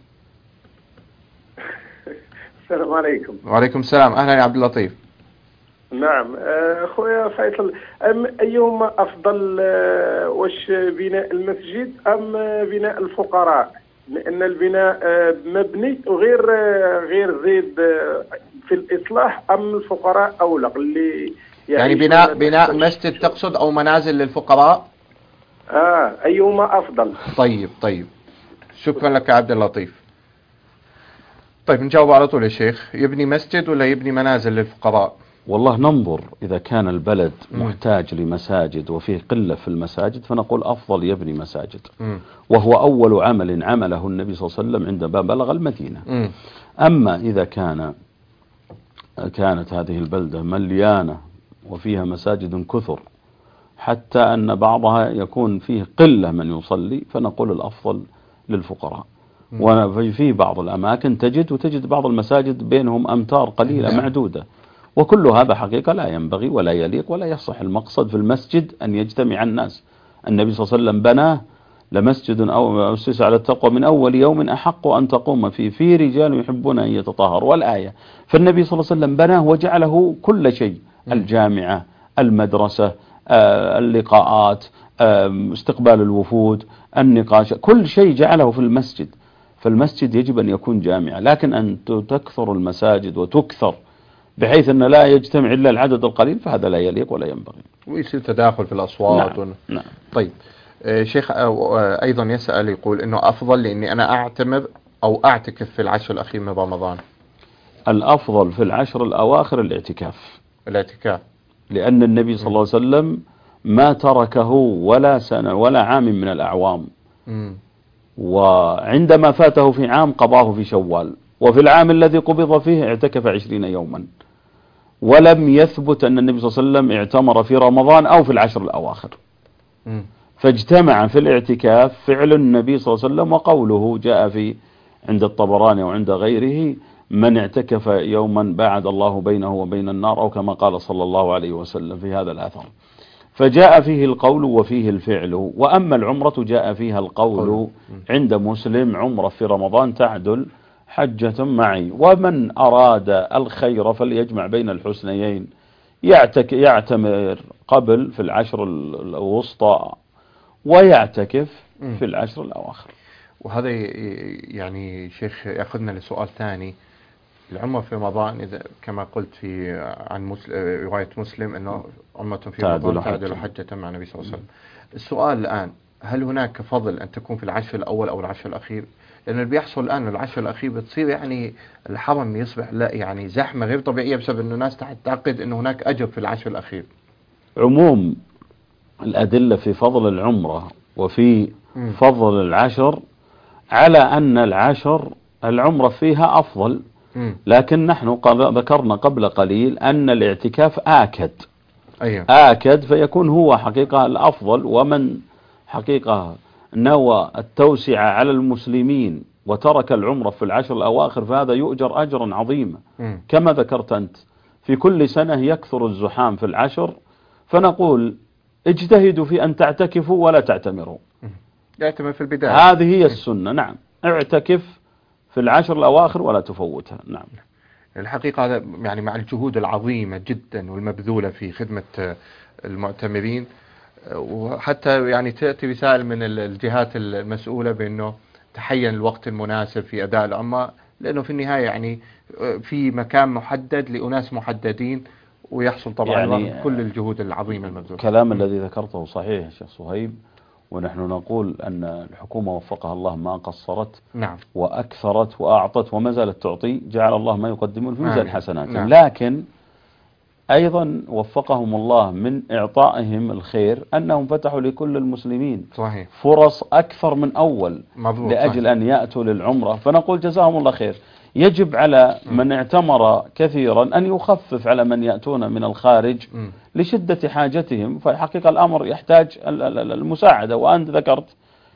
السلام عليكم. وعليكم السلام، أهلا يا عبد اللطيف. نعم أخويا فيصل، أم أيهما أفضل، واش بناء المسجد أم بناء الفقراء؟ لأن البناء مبني وغير غير زيد في الإصلاح، أم الفقراء أولى اللي يعني بناء بناء مسجد تقصد أو منازل للفقراء؟ آه أيهما أفضل؟ طيب طيب شكرا لك يا عبد اللطيف. طيب نجاوب على طول يا شيخ، يبني مسجد ولا يبني منازل للفقراء؟ والله ننظر، إذا كان البلد محتاج لمساجد وفيه قلة في المساجد فنقول أفضل يبني مساجد، م. وهو أول عمل عمله النبي صلى الله عليه وسلم عندما بلغ المدينة. م. أما إذا كان كانت هذه البلدة مليانة وفيها مساجد كثر حتى أن بعضها يكون فيه قلة من يصلي، فنقول الأفضل للفقراء. وفي بعض الأماكن تجد وتجد بعض المساجد بينهم أمتار قليلة م. معدودة، وكل هذا حقيقة لا ينبغي ولا يليق ولا يصح. المقصد في المسجد أن يجتمع الناس. النبي صلى الله عليه وسلم بناه لمسجد أو أسس على التقوى من أول يوم أحق أن تقوم فيه، في رجال يحبون أن يتطهروا، والآية. فالنبي صلى الله عليه وسلم بناه وجعله كل شيء، الجامعة، المدرسة، اللقاءات، استقبال الوفود، النقاش، كل شيء جعله في المسجد. فالمسجد يجب أن يكون جامعة، لكن أن تكثر المساجد وتكثر بحيث أن لا يجتمع إلا العدد القليل فهذا لا يليق ولا ينبغي، ويصير تداخل في الأصوات. نعم. نعم. طيب شيخ أيضا يسأل يقول إنه أفضل لأني أنا أعتمر أو أعتكف في العشر الأخير من رمضان. الأفضل في العشر الأواخر الاعتكاف. الاعتكاف لأن النبي صلى الله عليه وسلم ما تركه ولا سنة ولا عام من الأعوام، م. وعندما فاته في عام قضاه في شوال، وفي العام الذي قبض فيه اعتكف عشرين يوما، ولم يثبت أن النبي صلى الله عليه وسلم اعتمر في رمضان أو في العشر الأواخر. م. فاجتمع في الاعتكاف فعل النبي صلى الله عليه وسلم وقوله، جاء في عند الطبراني وعند غيره: من اعتكف يوما باعد الله بينه وبين النار، أو كما قال صلى الله عليه وسلم في هذا الأثر. فجاء فيه القول وفيه الفعل. وأما العمرة جاء فيها القول عند مسلم: عمرة في رمضان تعدل حجة معي. ومن أراد الخير فليجمع بين الحسنيين، يعتك يعتمر قبل في العشر الوسطى ويعتكف في العشر الأواخر. وهذا يعني شيخ يأخذنا لسؤال ثاني. العمرة في رمضان إذا كما قلت في عن مسلم رواية مسلم أنه عمرة في رمضان تعدل حجة مع النبي صلى الله عليه وسلم. السؤال الآن: هل هناك فضل أن تكون في العشر الأول أو العشر الأخير؟ لأن اللي بيحصل الآن العشر الأخير بتصير يعني الحرم يصبح لا يعني زحمة غير طبيعية بسبب أنه الناس تعتقد أنه هناك أجر في العشر الأخير. عموم الأدلة في فضل العمرة وفي م. فضل العشر على أن العشر العمرة فيها أفضل، م. لكن نحن ذكرنا قبل قليل أن الاعتكاف آكد. أيه. آكد فيكون هو حقيقة الأفضل، ومن حقيقة نوى التوسعة على المسلمين وترك العمرة في العشر الأواخر فهذا يؤجر أجرا عظيما. م. كما ذكرت أنت في كل سنة يكثر الزحام في العشر، فنقول اجتهدوا في أن تعتكفوا ولا تعتمروا. يعتمر في البداية، هذه هي السنة. نعم، اعتكف في العشر الأواخر ولا تفوتها. نعم. الحقيقة هذا يعني مع الجهود العظيمة جدا والمبذولة في خدمة المعتمرين، وحتى يعني تأتي رسائل من الجهات المسؤولة بأنه تحين الوقت المناسب في أداء العمرة، لأنه في النهاية يعني في مكان محدد لأناس محددين، ويحصل طبعا يعني كل الجهود العظيمة المبذولة. الكلام الذي ذكرته صحيح شيخ صهيب، ونحن نقول أن الحكومة وفقها الله ما قصرت. نعم. وأكثرت وأعطت وما زالت تعطي، جعل الله ما يقدمون في ميزان حسناتهم. نعم. لكن أيضا وفقهم الله من إعطائهم الخير أنهم فتحوا لكل المسلمين صحيح. فرص أكثر من أول مضبوط. لأجل صحيح. أن يأتوا للعمرة، فنقول جزاهم الله خير. يجب على من اعتمر كثيرا أن يخفف على من يأتون من الخارج م. لشدة حاجتهم، فالحقيقة الأمر يحتاج المساعدة. وأنت ذكرت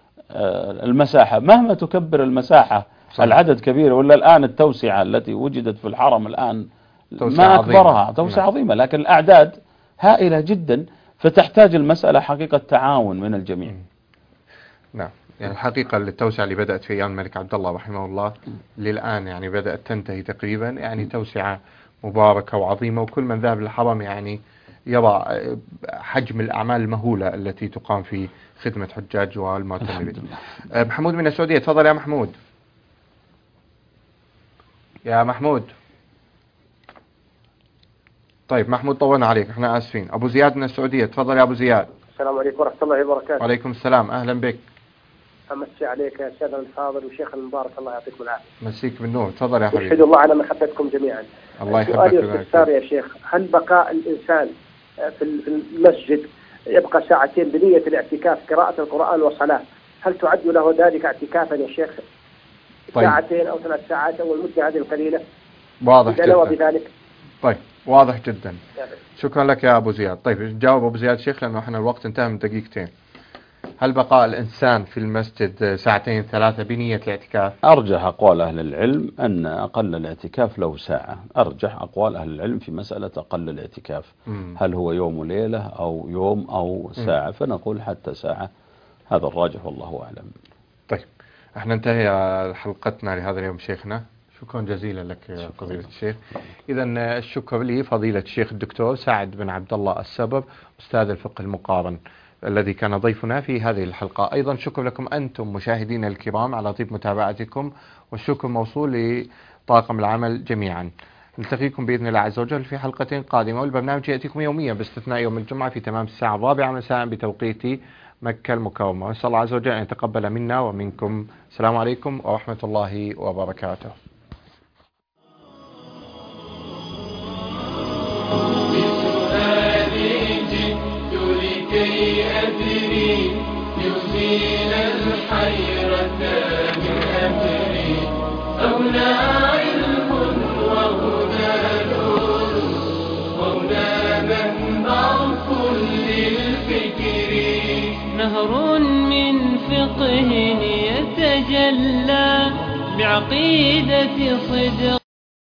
المساحة، مهما تكبر المساحة صحيح. العدد كبير، ولا الآن التوسعة التي وجدت في الحرم الآن ما أكبرها توسعة عظيمة، لكن الأعداد هائلة جدا، فتحتاج المسألة حقيقة تعاون من الجميع. نعم. يعني الحقيقة التوسعة اللي بدأت في أيام الملك عبد الله رحمه الله للآن يعني بدأت تنتهي تقريبا، يعني توسعة مباركة وعظيمة، وكل من ذهب للحرم يعني يرى حجم الأعمال المهولة التي تقام في خدمة حجاج والمعتمرين. محمود من السعودية، تفضل يا محمود. يا محمود. طيب محمود طولنا عليك، احنا آسفين. أبو زياد من السعودية، تفضل يا أبو زياد. السلام عليكم ورحمة الله وبركاته. وعليكم السلام، أهلا بك. أمسي عليك يا سيدنا الفاضل وشيخ المبارك، الله يعطيكم العافية. مسيك بالنور، تفضل يا حبيبي. أشهد الله على محبتكم جميعا. الله يحبك. سؤالي واستفسار يا شيخ، هل بقاء الإنسان في المسجد يبقى ساعتين بنية الاعتكاف قراءة القرآن والصلاة، هل تعد له ذلك اعتكافا يا شيخ؟ طيب. ساعتين أو ثلاث ساعات أو المدة هذه القليلة؟ واضح جدا. بذلك. طيب واضح جدا. شكرا لك يا أبو زياد. طيب جاوب أبو زياد شيخ، لأنه احنا الوقت انتهى من دقيقتين. هل بقاء الإنسان في المسجد ساعتين ثلاثة بنية الاعتكاف؟ أرجح أقوال أهل العلم أن أقل الاعتكاف له ساعة. أرجح أقوال أهل العلم في مسألة أقل الاعتكاف، م. هل هو يوم وليلة أو يوم أو ساعة، م. فنقول حتى ساعة، هذا الراجح والله أعلم. طيب احنا انتهي حلقتنا لهذا اليوم شيخنا، شكرا جزيلا لك يا فضيلة الشيخ. إذا الشكر لي فضيلة الشيخ الدكتور سعد بن عبد الله السبب، أستاذ الفقه المقارن، الذي كان ضيفنا في هذه الحلقة. أيضا شكر لكم أنتم مشاهدين الكرام على طيب متابعتكم، والشكر موصول لطاقم العمل جميعا. نلتقيكم بإذن الله عز وجل في حلقة قادمة، والبرنامج يأتيكم يوميا باستثناء يوم الجمعة في تمام الساعة الرابعة مساء بتوقيت مكة المكرمة. نسأل الله عز وجل أن يتقبل منا ومنكم. السلام عليكم ورحمة الله وبركاته. كي أدري يزيل الحيرة من أمري، أولى علم وهدى نور وهدى منبع كل الفكر، نهر من فقه يتجلى بعقيدة صدق